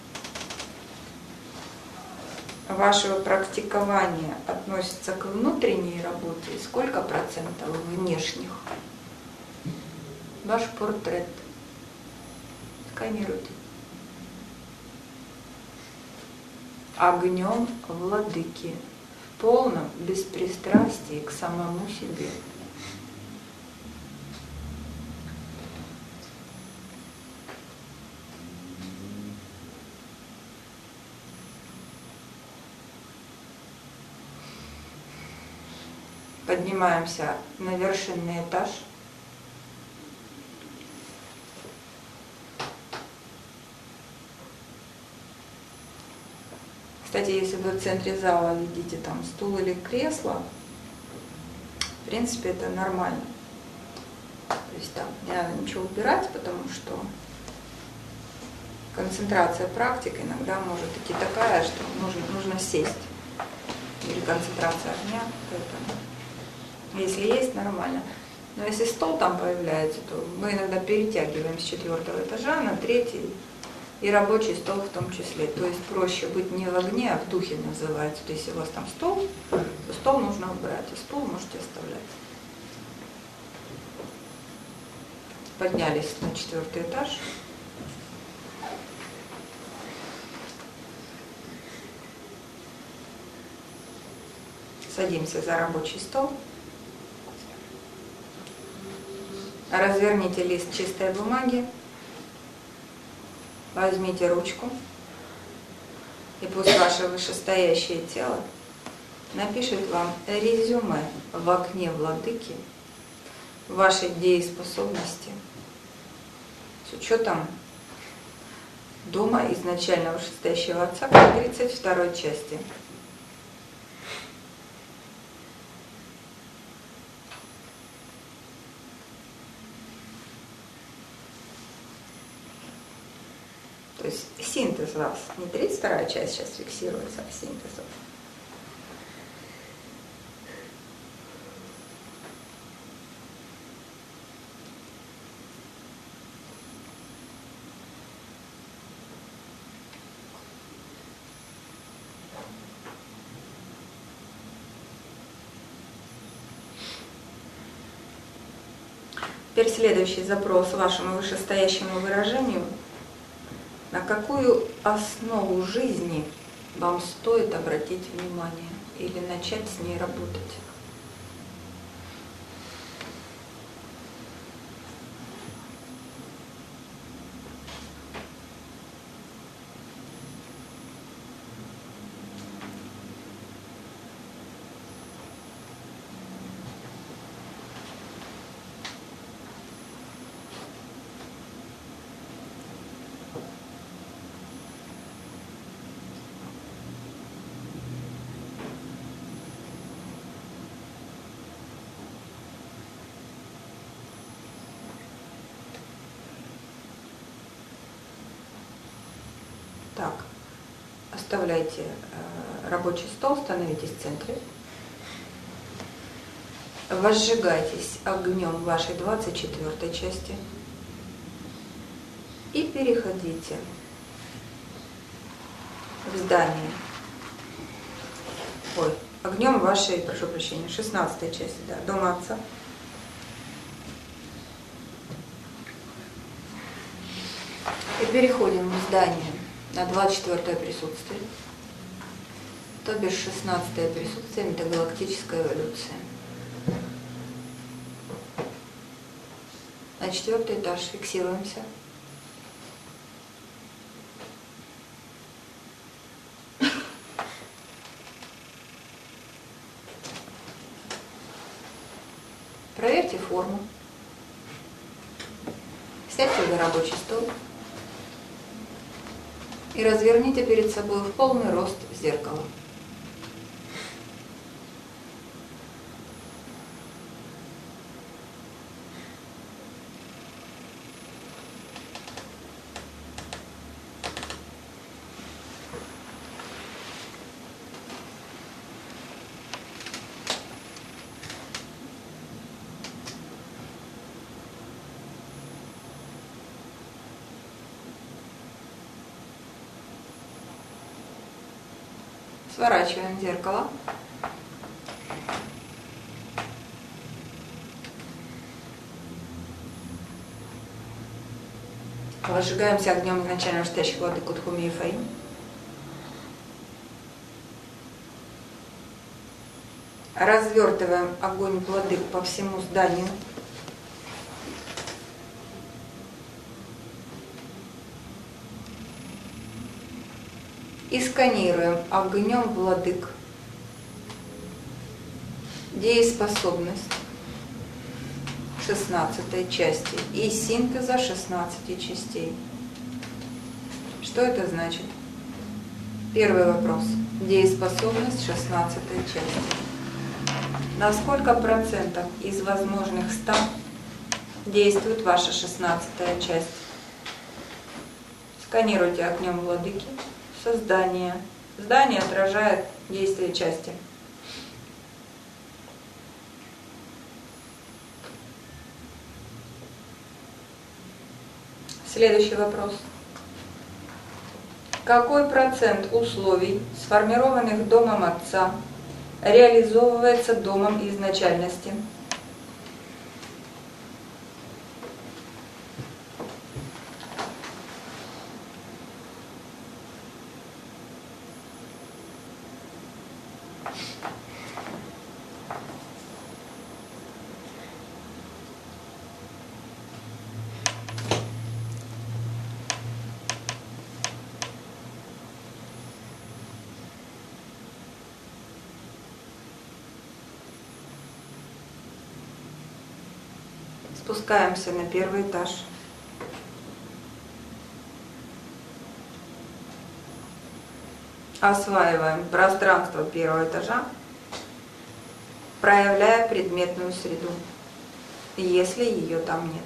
вашего практикования относится к внутренней работе и сколько процентов внешних. Ваш портрет. Сканируйте. Огнем владыки, в полном беспристрастии к самому себе. Поднимаемся на вершинный этаж. Кстати, если вы в центре зала видите там стул или кресло, в принципе, это нормально. То есть там не надо ничего убирать, потому что концентрация практик иногда может идти такая, что нужно сесть. Или концентрация огня, поэтому если есть, нормально. Но если стол там появляется, то мы иногда перетягиваем с 4-го этажа на 3-й. И рабочий стол в том числе. То есть проще быть не в огне, а в духе называется. То есть если у вас там стол, то стол нужно убрать, а стул можете оставлять. Поднялись на 4-й этаж. Садимся за рабочий стол. Разверните лист чистой бумаги. Возьмите ручку, и пусть ваше вышестоящее тело напишет вам резюме в окне владыки вашей дееспособности с учетом дома изначально вышестоящего отца к 32-й части. То есть синтез вас, не 32-я часть сейчас фиксируется, а синтез. Теперь следующий запрос вашему вышестоящему выражению. На какую основу жизни вам стоит обратить внимание или начать с ней работать? Так, оставляйте рабочий стол, становитесь в центре. возжигайтесь огнем вашей 24 части и переходите в здание. Огнем вашей, прошу прощения, 16 части, да, дома Отца. И переходим в здание на 24 присутствие, то бишь 16 присутствие метагалактической эволюции. На 4 этаж фиксируемся. Проверьте форму. Сядьте за рабочий стол и разверните перед собой в полный рост зеркало. Сворачиваем зеркало. Возжигаемся огнем изначально растящих владык Кутхуми и Фаим. Развертываем огонь владык по всему зданию. И сканируем огнем владык дееспособность 16 части и синтеза 16 частей. Что это значит? Первый вопрос. Дееспособность 16 части. На сколько процентов из возможных 100 действует ваша 16 часть? Сканируйте огнем владыки. Создание. Здание отражает действие части. Следующий вопрос. Какой процент условий, сформированных домом Отца, реализовывается домом изначальности? Спускаемся на первый этаж. Осваиваем пространство первого этажа, проявляя предметную среду, если ее там нет.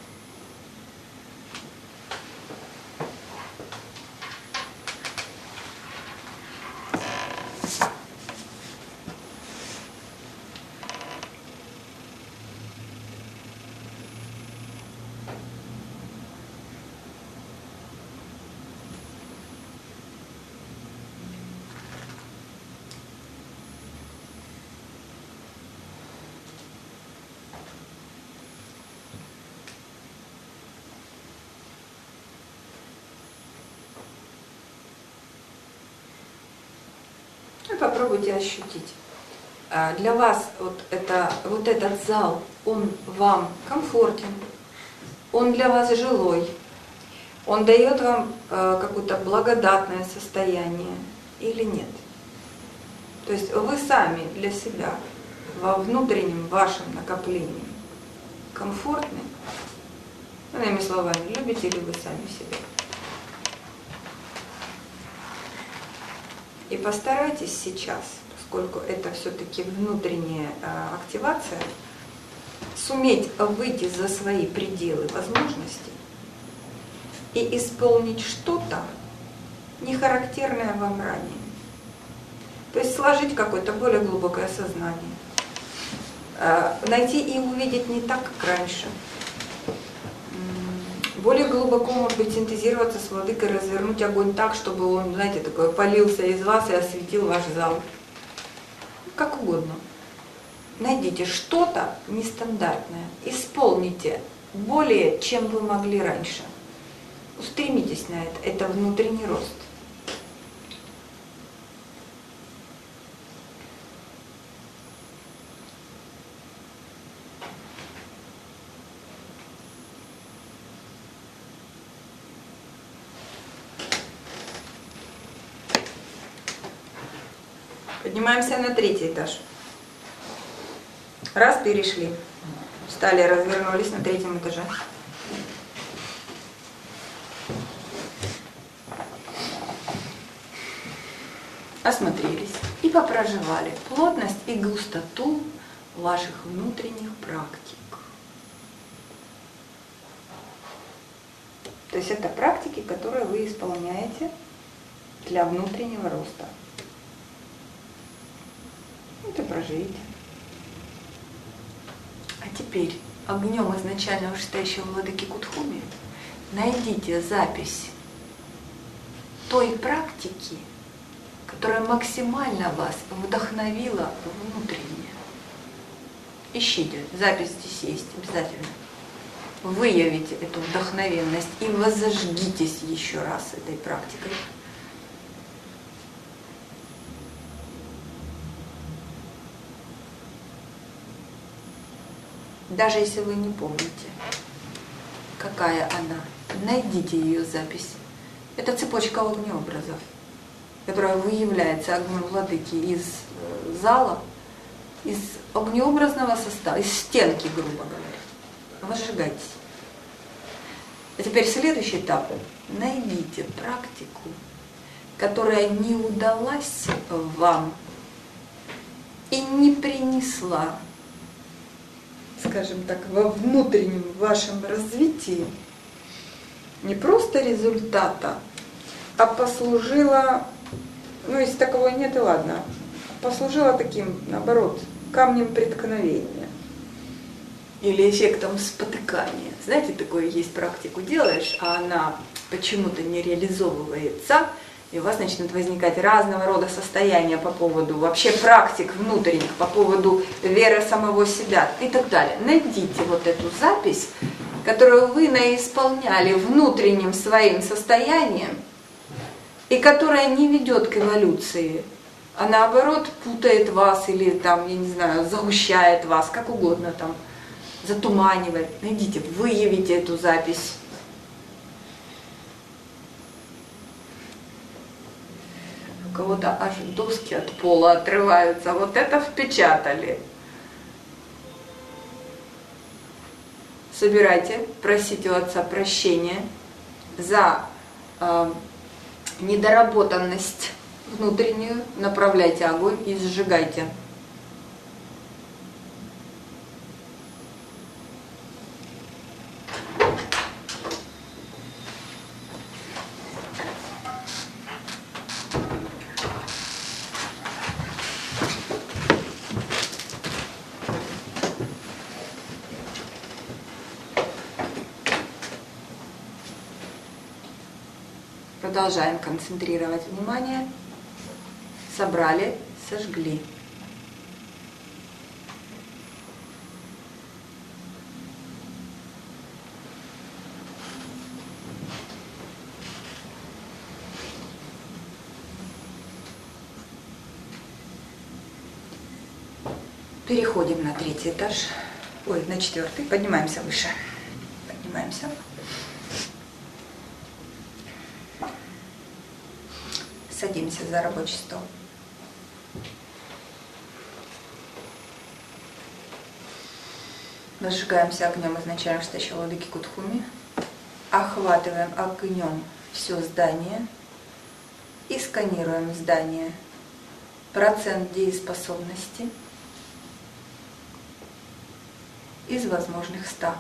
Попробуйте ощутить. Для вас вот этот зал, он вам комфортен, он для вас жилой, он дает вам какое-то благодатное состояние или нет? То есть вы сами для себя во внутреннем вашем накоплении комфортны? Иными словами, любите ли вы сами себя? И постарайтесь сейчас, поскольку это все-таки внутренняя активация, суметь выйти за свои пределы возможностей и исполнить что-то, не характерное вам ранее. То есть сложить какое-то более глубокое сознание. найти и увидеть не так, как раньше. Более глубоко, может быть, синтезироваться с владыкой, развернуть огонь так, чтобы он, знаете, такой полился из вас и осветил ваш зал. Как угодно. Найдите что-то нестандартное, исполните более, чем вы могли раньше. Устремитесь на это. Это внутренний рост. Поднимаемся на 3-й этаж. Раз, перешли. Встали, развернулись на 3-м этаже. Осмотрелись и попроживали плотность и густоту ваших внутренних практик. То есть это практики, которые вы исполняете для внутреннего роста. Это проживите. А теперь огнем изначального вышестоящего владыки Кутхуми найдите запись той практики, которая максимально вас вдохновила внутренне. Ищите, запись здесь есть обязательно. Выявите эту вдохновенность и воззажгитесь еще раз этой практикой. Даже если вы не помните, какая она, найдите ее запись. Это цепочка огнеобразов, которая выявляется огнем владыки из зала, из огнеобразного состава, из стенки, грубо говоря. Возжигайтесь. А теперь следующий этап. Найдите практику, которая не удалась вам и не принесла, скажем так, во внутреннем вашем развитии не просто результата, а послужила, ну если таковой нет, и ладно, послужила таким, наоборот, камнем преткновения или эффектом спотыкания. Знаете, такое есть практику делаешь, а она почему-то не реализовывается, и у вас начнут возникать разного рода состояния по поводу вообще практик внутренних, по поводу веры самого себя и так далее. Найдите вот эту запись, которую вы наисполняли внутренним своим состоянием, и которая не ведет к эволюции, а наоборот путает вас или там, я не знаю, загущает вас, как угодно там, затуманивает. Найдите, выявите эту запись. У кого-то аж доски от пола отрываются. Вот это впечатали. Собирайте, просите у Отца прощения за недоработанность внутреннюю, направляйте огонь и сжигайте. Продолжаем концентрировать внимание. Собрали, сожгли. Переходим на 3-й этаж. Ой, на 4-й. Поднимаемся выше. Поднимаемся. Садимся за рабочий стол. Зажигаемся огнем изначально вышестоящего владыки Кутхуми. Охватываем огнем все здание и сканируем здание. Процент дееспособности из возможных 100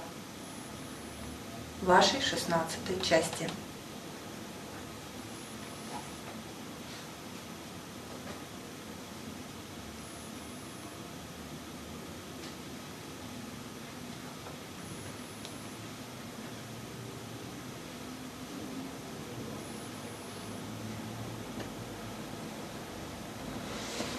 вашей 16-й части.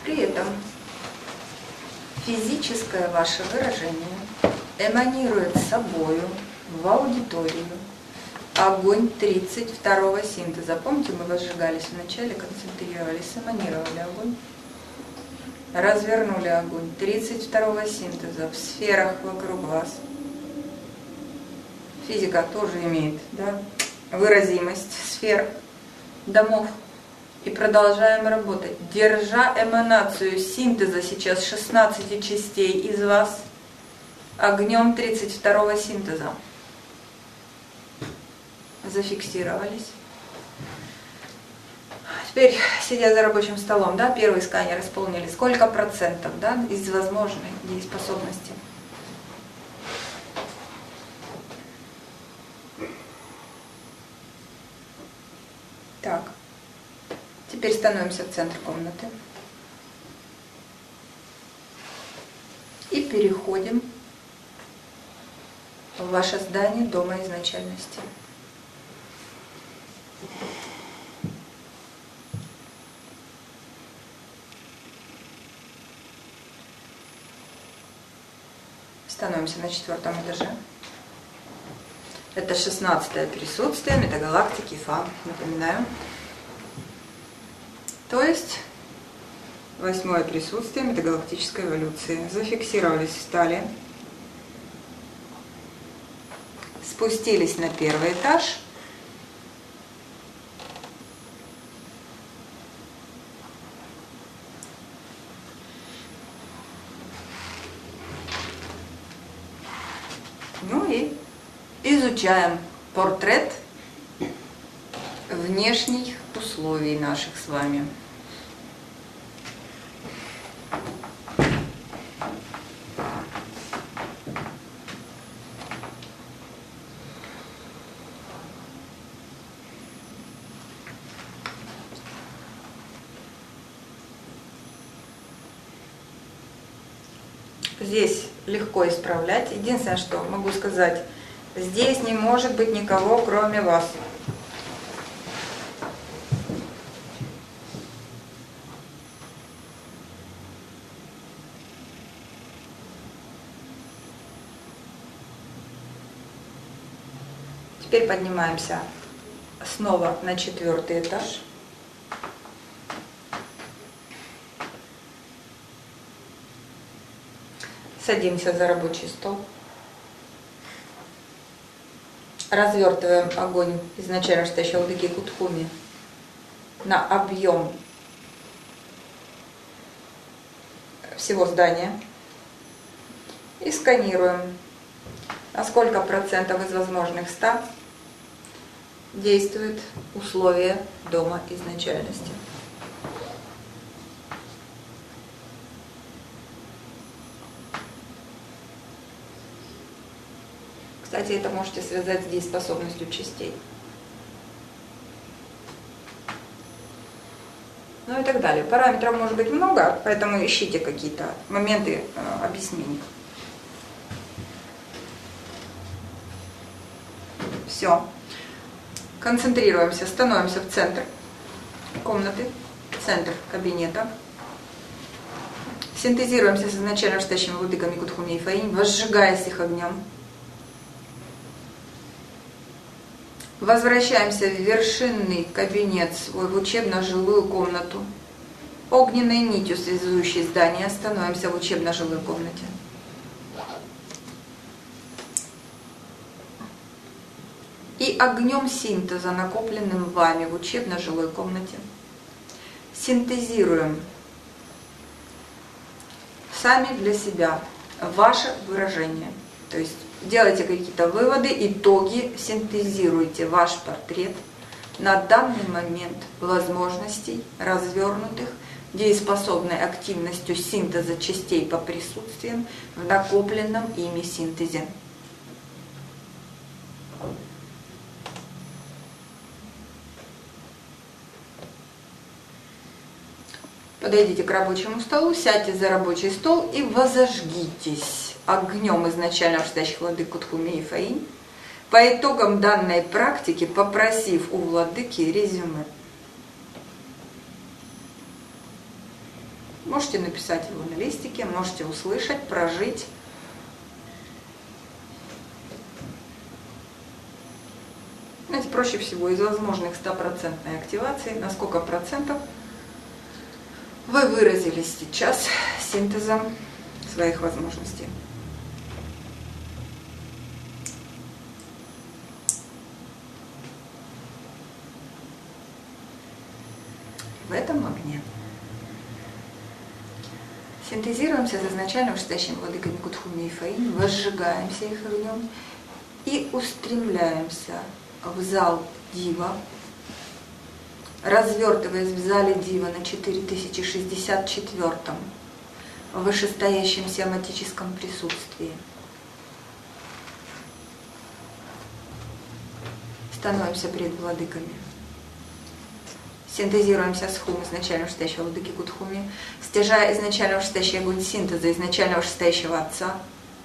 При этом физическое ваше выражение эманирует собою в аудиторию огонь 32-го синтеза. Помните, мы возжигались вначале, концентрировались, эманировали огонь, развернули огонь 32-го синтеза в сферах вокруг вас. Физика тоже имеет, да, выразимость сфер, домов. И продолжаем работать, держа эманацию синтеза сейчас 16 частей из вас огнем 32-го синтеза. Зафиксировались. Теперь, сидя за рабочим столом, да, первый сканер исполнили. Сколько процентов, да, из возможной дееспособности? Так. Теперь становимся в центр комнаты. И переходим в ваше здание дома изначальности. Становимся на 4-м этаже. Это 16-е присутствие метагалактики Фа, напоминаю. То есть 8-е присутствие метагалактической эволюции. Зафиксировались, встали. Спустились на 1-й этаж. Ну и изучаем портрет внешних условий наших с вами. Здесь легко исправлять. Единственное, что могу сказать, здесь не может быть никого, кроме вас. Теперь поднимаемся снова на 4-й этаж. Садимся за рабочий стол. Развертываем огонь изначально стоящего владыки Кутхуми на объем всего здания. И сканируем, на сколько процентов из возможных 100 действует условие дома изначальности. Кстати, это можете связать с дееспособностью частей. Ну и так далее. Параметров может быть много, поэтому ищите какие-то моменты объяснений. Все. Концентрируемся, становимся в центр комнаты, центр кабинета. Синтезируемся с изначально стоящими владыками Кутхуми и Фаинь, возжигаясь их огнем. Возвращаемся в вершинный кабинет свой, в учебно-жилую комнату. Огненной нитью, связующей здание, становимся в учебно-жилой комнате. И огнем синтеза, накопленным вами в учебно-жилой комнате, синтезируем сами для себя ваше выражение. То есть делайте какие-то выводы, итоги, синтезируйте ваш портрет на данный момент возможностей, развернутых дееспособной активностью синтеза частей по присутствиям в накопленном ими синтезе. Подойдите к рабочему столу, сядьте за рабочий стол и возожгитесь огнем изначально стоящих владык Кутхуми и Фаинь, по итогам данной практики попросив у владыки резюме. Можете написать его на листике, можете услышать, прожить. Знаете, проще всего из возможных 100% активации, на сколько процентов вы выразились сейчас синтезом своих возможностей. В этом огне синтезируемся с изначально вышестоящими владыками Кутхуми и Фаин, возжигаемся их огнем и устремляемся в зал Дива, развертываясь в зале Дива на 4064-м вышестоящем сиаматическом присутствии. Становимся перед владыками. Синтезируемся с хум изначально вышестоящего владыки Кутхуми, стяжая изначально вышестоящий огонь синтеза изначально вышестоящего Отца,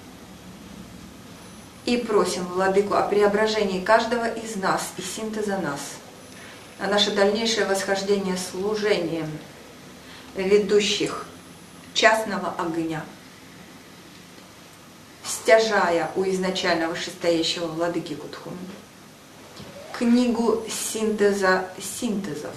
и просим владыку о преображении каждого из нас и синтеза нас, на наше дальнейшее восхождение служением ведущих частного огня, стяжая у изначально вышестоящего владыки Кутхуми книгу синтеза синтезов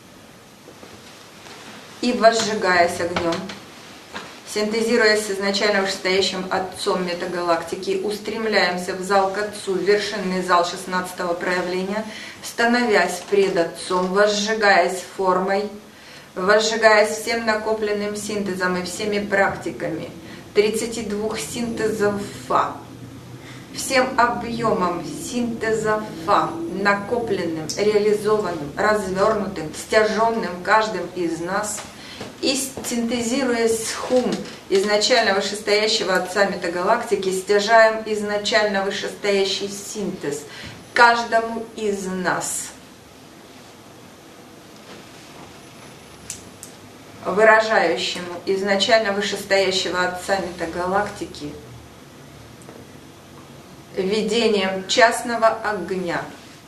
и возжигаясь огнем, синтезируясь с изначально вышестоящим Отцом метагалактики, устремляемся в зал к Отцу, в вершинный зал 16-го проявления, становясь пред Отцом, возжигаясь формой, возжигаясь всем накопленным синтезом и всеми практиками 32 синтезов Фа, всем объемом синтеза Фа, накопленным, реализованным, развернутым, стяженным каждым из нас, и синтезируясь с хум изначально вышестоящего Отца метагалактики, стяжаем изначально вышестоящий синтез каждому из нас, выражающему изначально вышестоящего Отца метагалактики видением частного огня,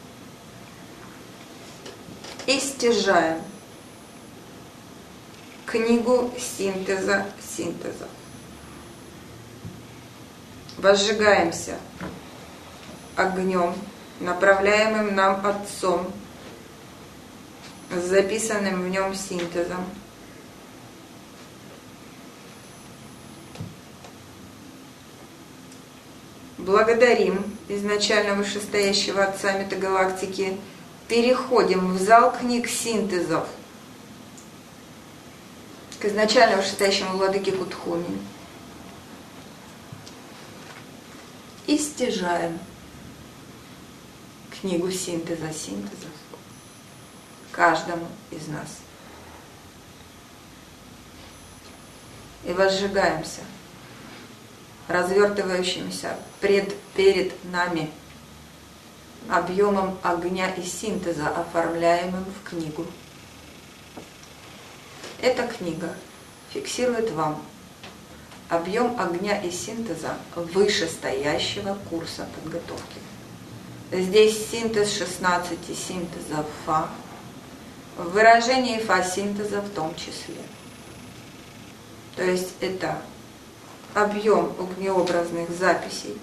и стяжаем книгу синтеза синтеза. Возжигаемся огнем, направляемым нам Отцом, с записанным в нем синтезом. Благодарим изначально вышестоящего Отца метагалактики, переходим в зал книг синтезов к изначально вышестоящему владыке Кутхуми и стяжаем книгу синтеза синтезов каждому из нас. И возжигаемся развертывающимся перед нами объемом огня и синтеза, оформляемым в книгу. Эта книга фиксирует вам объем огня и синтеза вышестоящего курса подготовки. Здесь синтез 16 синтезов Фа, в выражении Фа синтеза в том числе. То есть это объем огнеобразных записей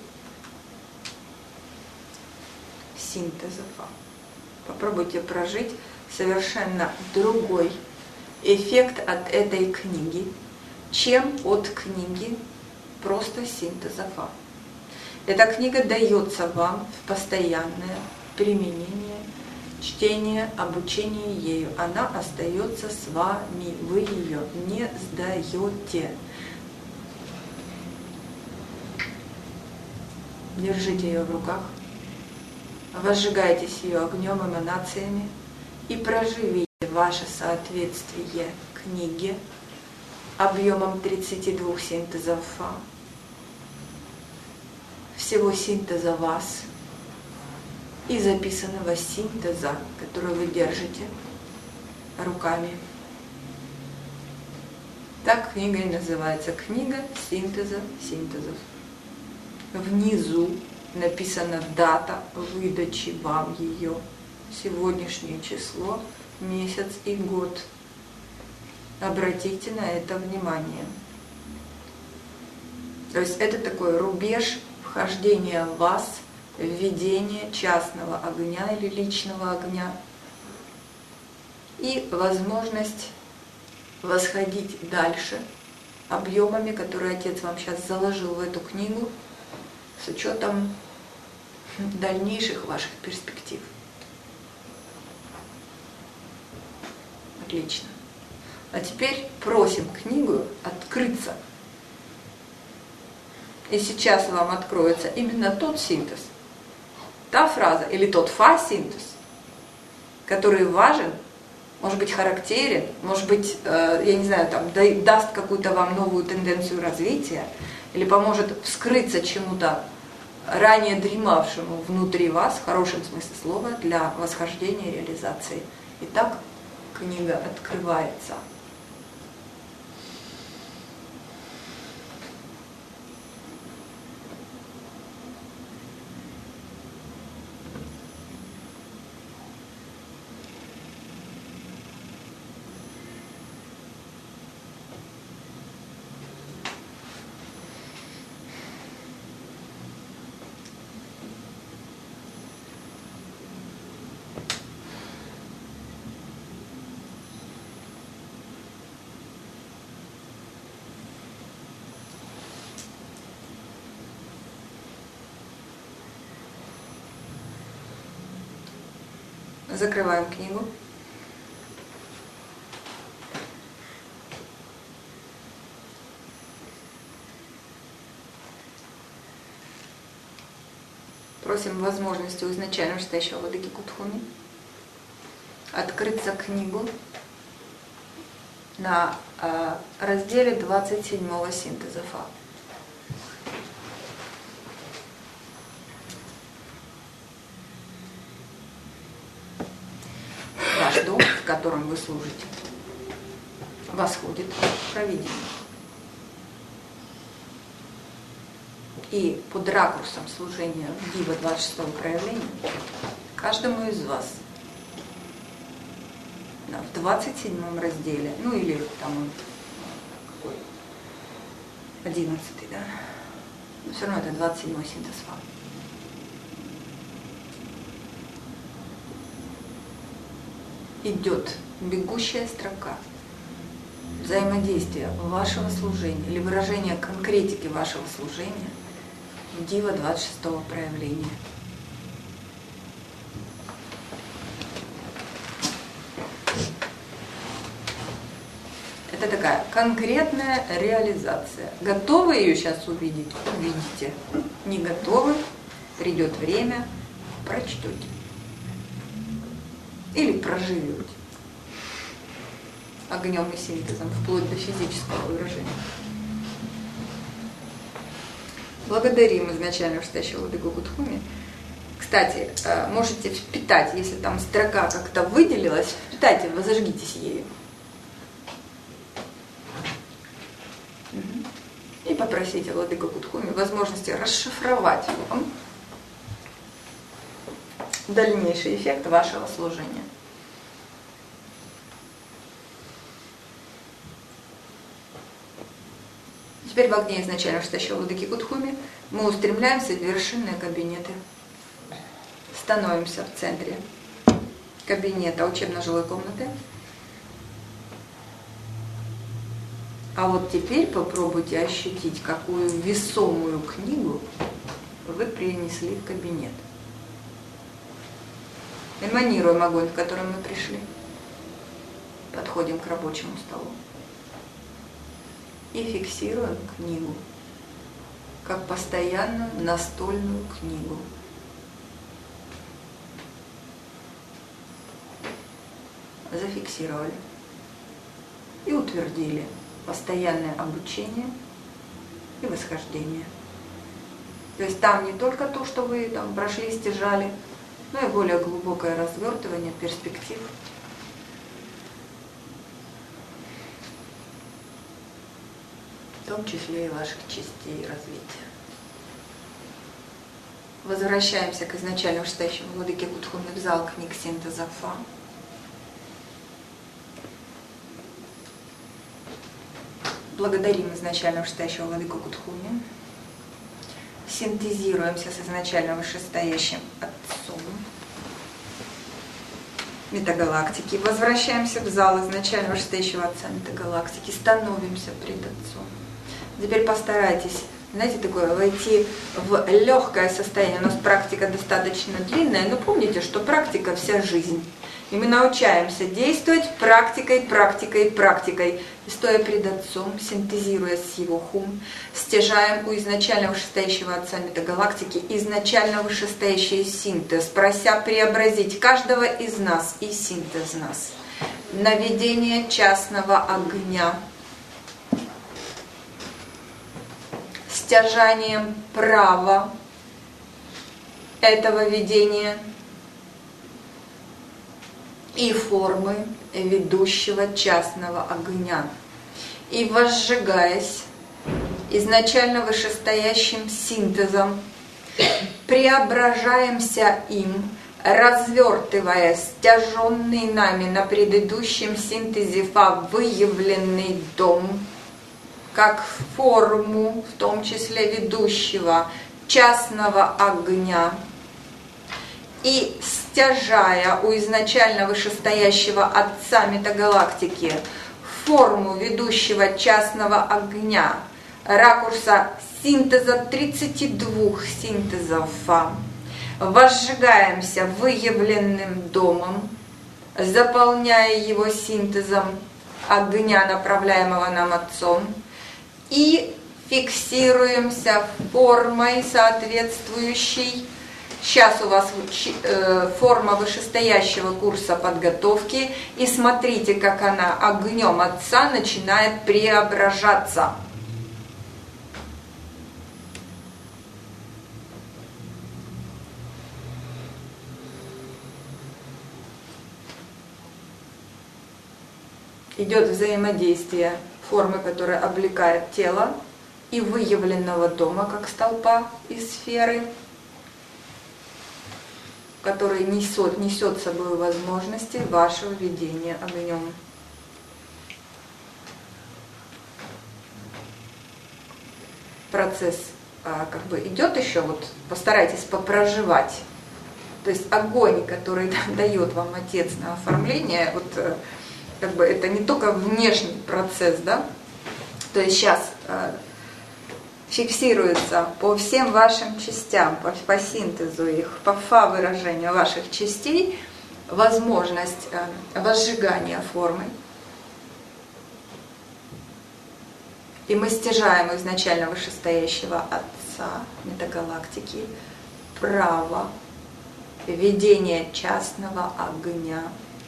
синтеза Фа. Попробуйте прожить совершенно другой эффект от этой книги, чем от книги просто синтеза Фа. Эта книга дается вам в постоянное применение, чтение, обучение ею. Она остается с вами, вы ее не сдаете. Держите ее в руках, возжигайтесь ее огнем, эманациями и проживите ваше соответствие книге объемом 32 синтезов Фа, всего синтеза вас и записанного синтеза, который вы держите руками. Так книга и называется. Книга синтеза синтезов. Внизу написана дата выдачи вам ее, сегодняшнее число, месяц и год. Обратите на это внимание. То есть это такой рубеж вхождения в вас, введения частного огня или личного огня. И возможность восходить дальше объемами, которые Отец вам сейчас заложил в эту книгу, с учетом дальнейших ваших перспектив. Отлично. А теперь просим книгу открыться. И сейчас вам откроется именно тот синтез, та фраза или тот фа-синтез, который важен, может быть характерен, может быть, я не знаю, там, даст какую-то вам новую тенденцию развития или поможет вскрыться чему-то ранее дремавшему внутри вас, в хорошем смысле слова, для восхождения и реализации. Итак, книга открывается. Закрываем книгу. Просим возможности у изначально стоящего владыки Кутхуми открыться книгу на разделе 27-го синтеза Фа. Ваш дом, в котором вы служите, восходит в провидение. И под ракурсом служения в Дива 26-го проявления каждому из вас в 27-м разделе, ну или там какой, 11-й, да? Но все равно это 27-й синтез Фа. Идет бегущая строка взаимодействия вашего служения или выражения конкретики вашего служения в Дива 26-го проявления. Это такая конкретная реализация. Готовы ее сейчас увидеть? Увидите. Не готовы? Придет время, прочтете. Или проживете огнем и синтезом, вплоть до физического выражения. Благодарим изначально вышестоящего владыку Кутхуми. Кстати, можете впитать, если там строка как-то выделилась, впитайте, возожгитесь ею. И попросите владыку Кутхуми возможности расшифровать вам дальнейший эффект вашего служения. Теперь в огне изначально вышестоящего владыки Кутхуми мы устремляемся в вершинные кабинеты. Становимся в центре кабинета учебно-жилой комнаты. А вот теперь попробуйте ощутить, какую весомую книгу вы принесли в кабинет. Эманируем огонь, в котором мы пришли. Подходим к рабочему столу. И фиксируем книгу, как постоянную настольную книгу. Зафиксировали. И утвердили постоянное обучение и восхождение. То есть там не только то, что вы там прошли, стяжали, но и более глубокое развертывание перспектив. В том числе и ваших частей развития. Возвращаемся к изначально вышестоящему владыке Кутхуми в зал книг синтеза Фа. Благодарим изначально вышестоящего владыку Кутхуни. Синтезируемся с изначально вышестоящим Отцом Метагалактики. Возвращаемся в зал изначально вышестоящего Отца Метагалактики. Становимся пред Отцом. Теперь постарайтесь, знаете, такое, войти в легкое состояние. У нас практика достаточно длинная, но помните, что практика вся жизнь. И мы научаемся действовать практикой, практикой, практикой. И стоя пред Отцом, синтезируя с Его хум, стяжаем у изначально вышестоящего Отца Метагалактики изначально вышестоящий синтез, прося преобразить каждого из нас и синтез нас. Наведение частного огня. Стяжанием права этого видения и формы ведущего частного огня. И возжигаясь изначально вышестоящим синтезом, преображаемся им, развертывая стяженный нами на предыдущем синтезе выявленный дом, как форму, в том числе ведущего частного огня, и стяжая у изначально вышестоящего Отца Метагалактики форму ведущего частного огня, ракурса синтеза 32 синтезов, возжигаемся выявленным домом, заполняя его синтезом огня, направляемого нам Отцом, и фиксируемся формой соответствующей. Сейчас у вас форма вышестоящего курса подготовки, и смотрите, как она огнем Отца начинает преображаться. Идет взаимодействие формы, которая облекает тело, и выявленного дома, как столпа из сферы, который несет с собой возможности вашего ведения огнем. Процесс идет еще, вот постарайтесь попроживать. То есть огонь, который дает вам Отец на оформление, это не только внешний процесс, да? То есть сейчас фиксируется по всем вашим частям, по синтезу их, по выражению ваших частей возможность возжигания формы. И мы стяжаем изначально вышестоящего Отца Метагалактики право ведения частного огня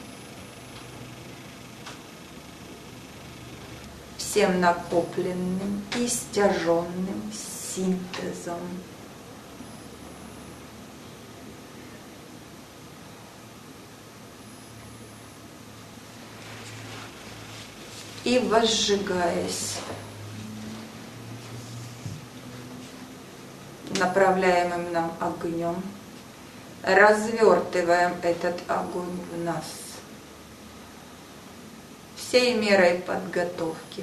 всем накопленным и стяженным синтезом. И возжигаясь направляемым нам огнем, развертываем этот огонь в нас всей мерой подготовки.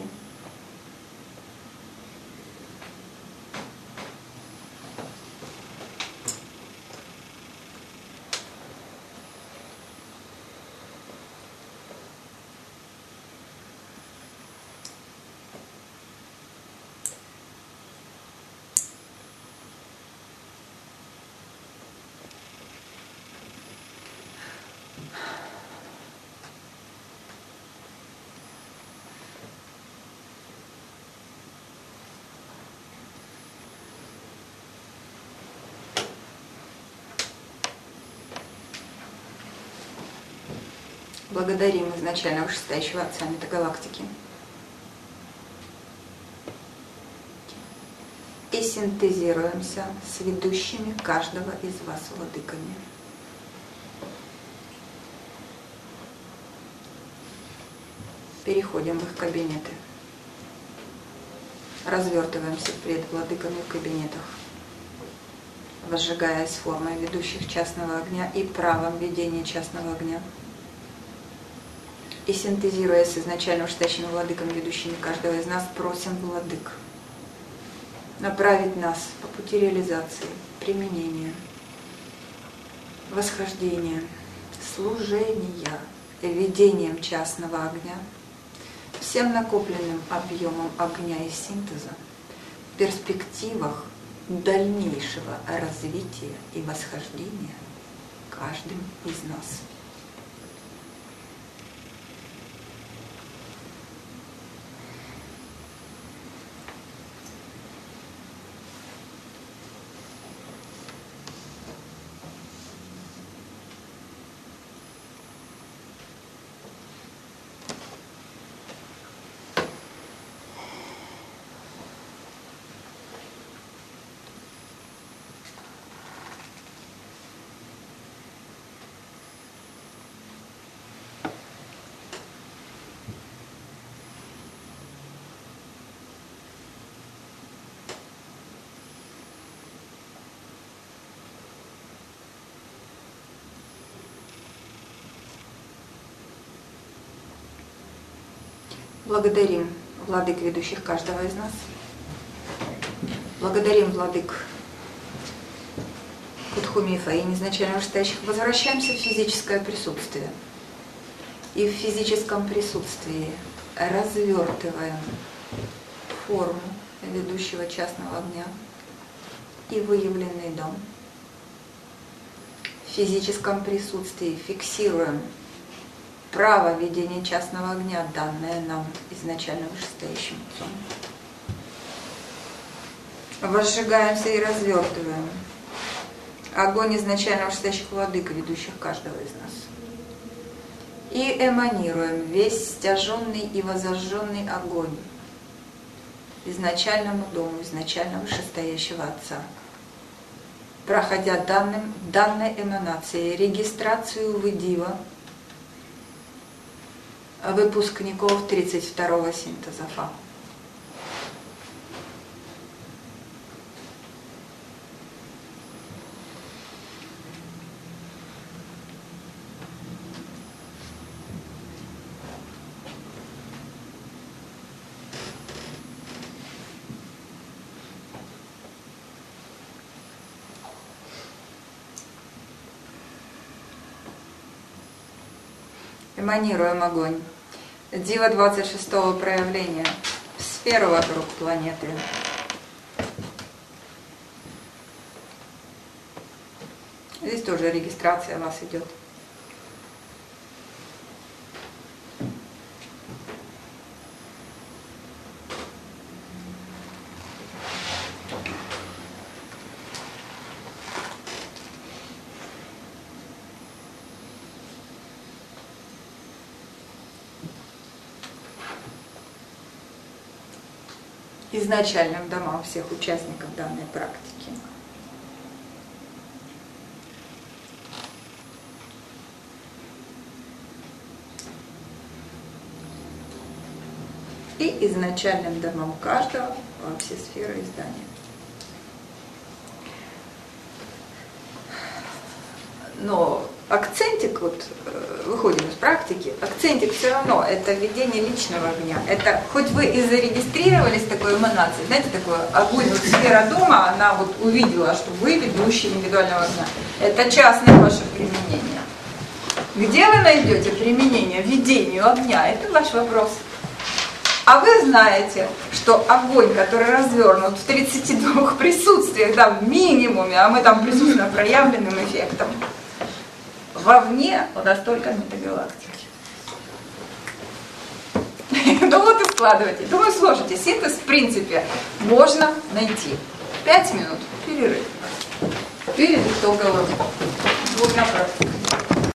Благодарим изначально вышестоящего Отца Метагалактики. И синтезируемся с ведущими каждого из вас владыками. Переходим в их кабинеты. Развертываемся пред владыками в кабинетах, возжигаясь формой ведущих частного огня и правом ведения частного огня. И синтезируя с изначально вышестоящими владыками, ведущими каждого из нас, просим владык направить нас по пути реализации, применения, восхождения, служения, ведением частного огня, всем накопленным объемом огня и синтеза, в перспективах дальнейшего развития и восхождения каждым из нас. Благодарим владык, ведущих каждого из нас. Благодарим владык Кутху-Мифа и изначально вышестоящих. Возвращаемся в физическое присутствие. И в физическом присутствии развертываем форму ведущего частного огня и выявленный дом. В физическом присутствии фиксируем право ведения частного огня, данное нам изначально вышестоящим отцом. Возжигаемся и развертываем огонь изначально вышестоящих владык, ведущих каждого из нас. И эманируем весь стяженный и возожженный огонь изначальному дому, изначально вышестоящего отца, проходя данной эманацией регистрацию выдива выпускников 32-го синтеза ФА. Эманируем огонь Дива 26-го проявления в сферу вокруг планеты. Здесь тоже регистрация вас идет. Изначальным домам всех участников данной практики. И изначальным домам каждого во все сферы издания. Но акцентик, вот выходим из практики, акцентик все равно это введение личного огня. Это хоть вы и зарегистрировались такой эманацией, знаете, такой огонь, вот сфера дома, она вот увидела, что вы ведущий индивидуального огня. Это частное ваше применение. Где вы найдете применение введению огня? Это ваш вопрос. А вы знаете, что огонь, который развернут в 32 присутствиях, да, в минимуме, а мы там присутствуем проявленным эффектом, вовне у нас только метагалактики. Ну вот и складывайте. Думаю, сложите. Синтез, в принципе, можно найти. 5 минут перерыв. Перед итоговым. Вот на практику.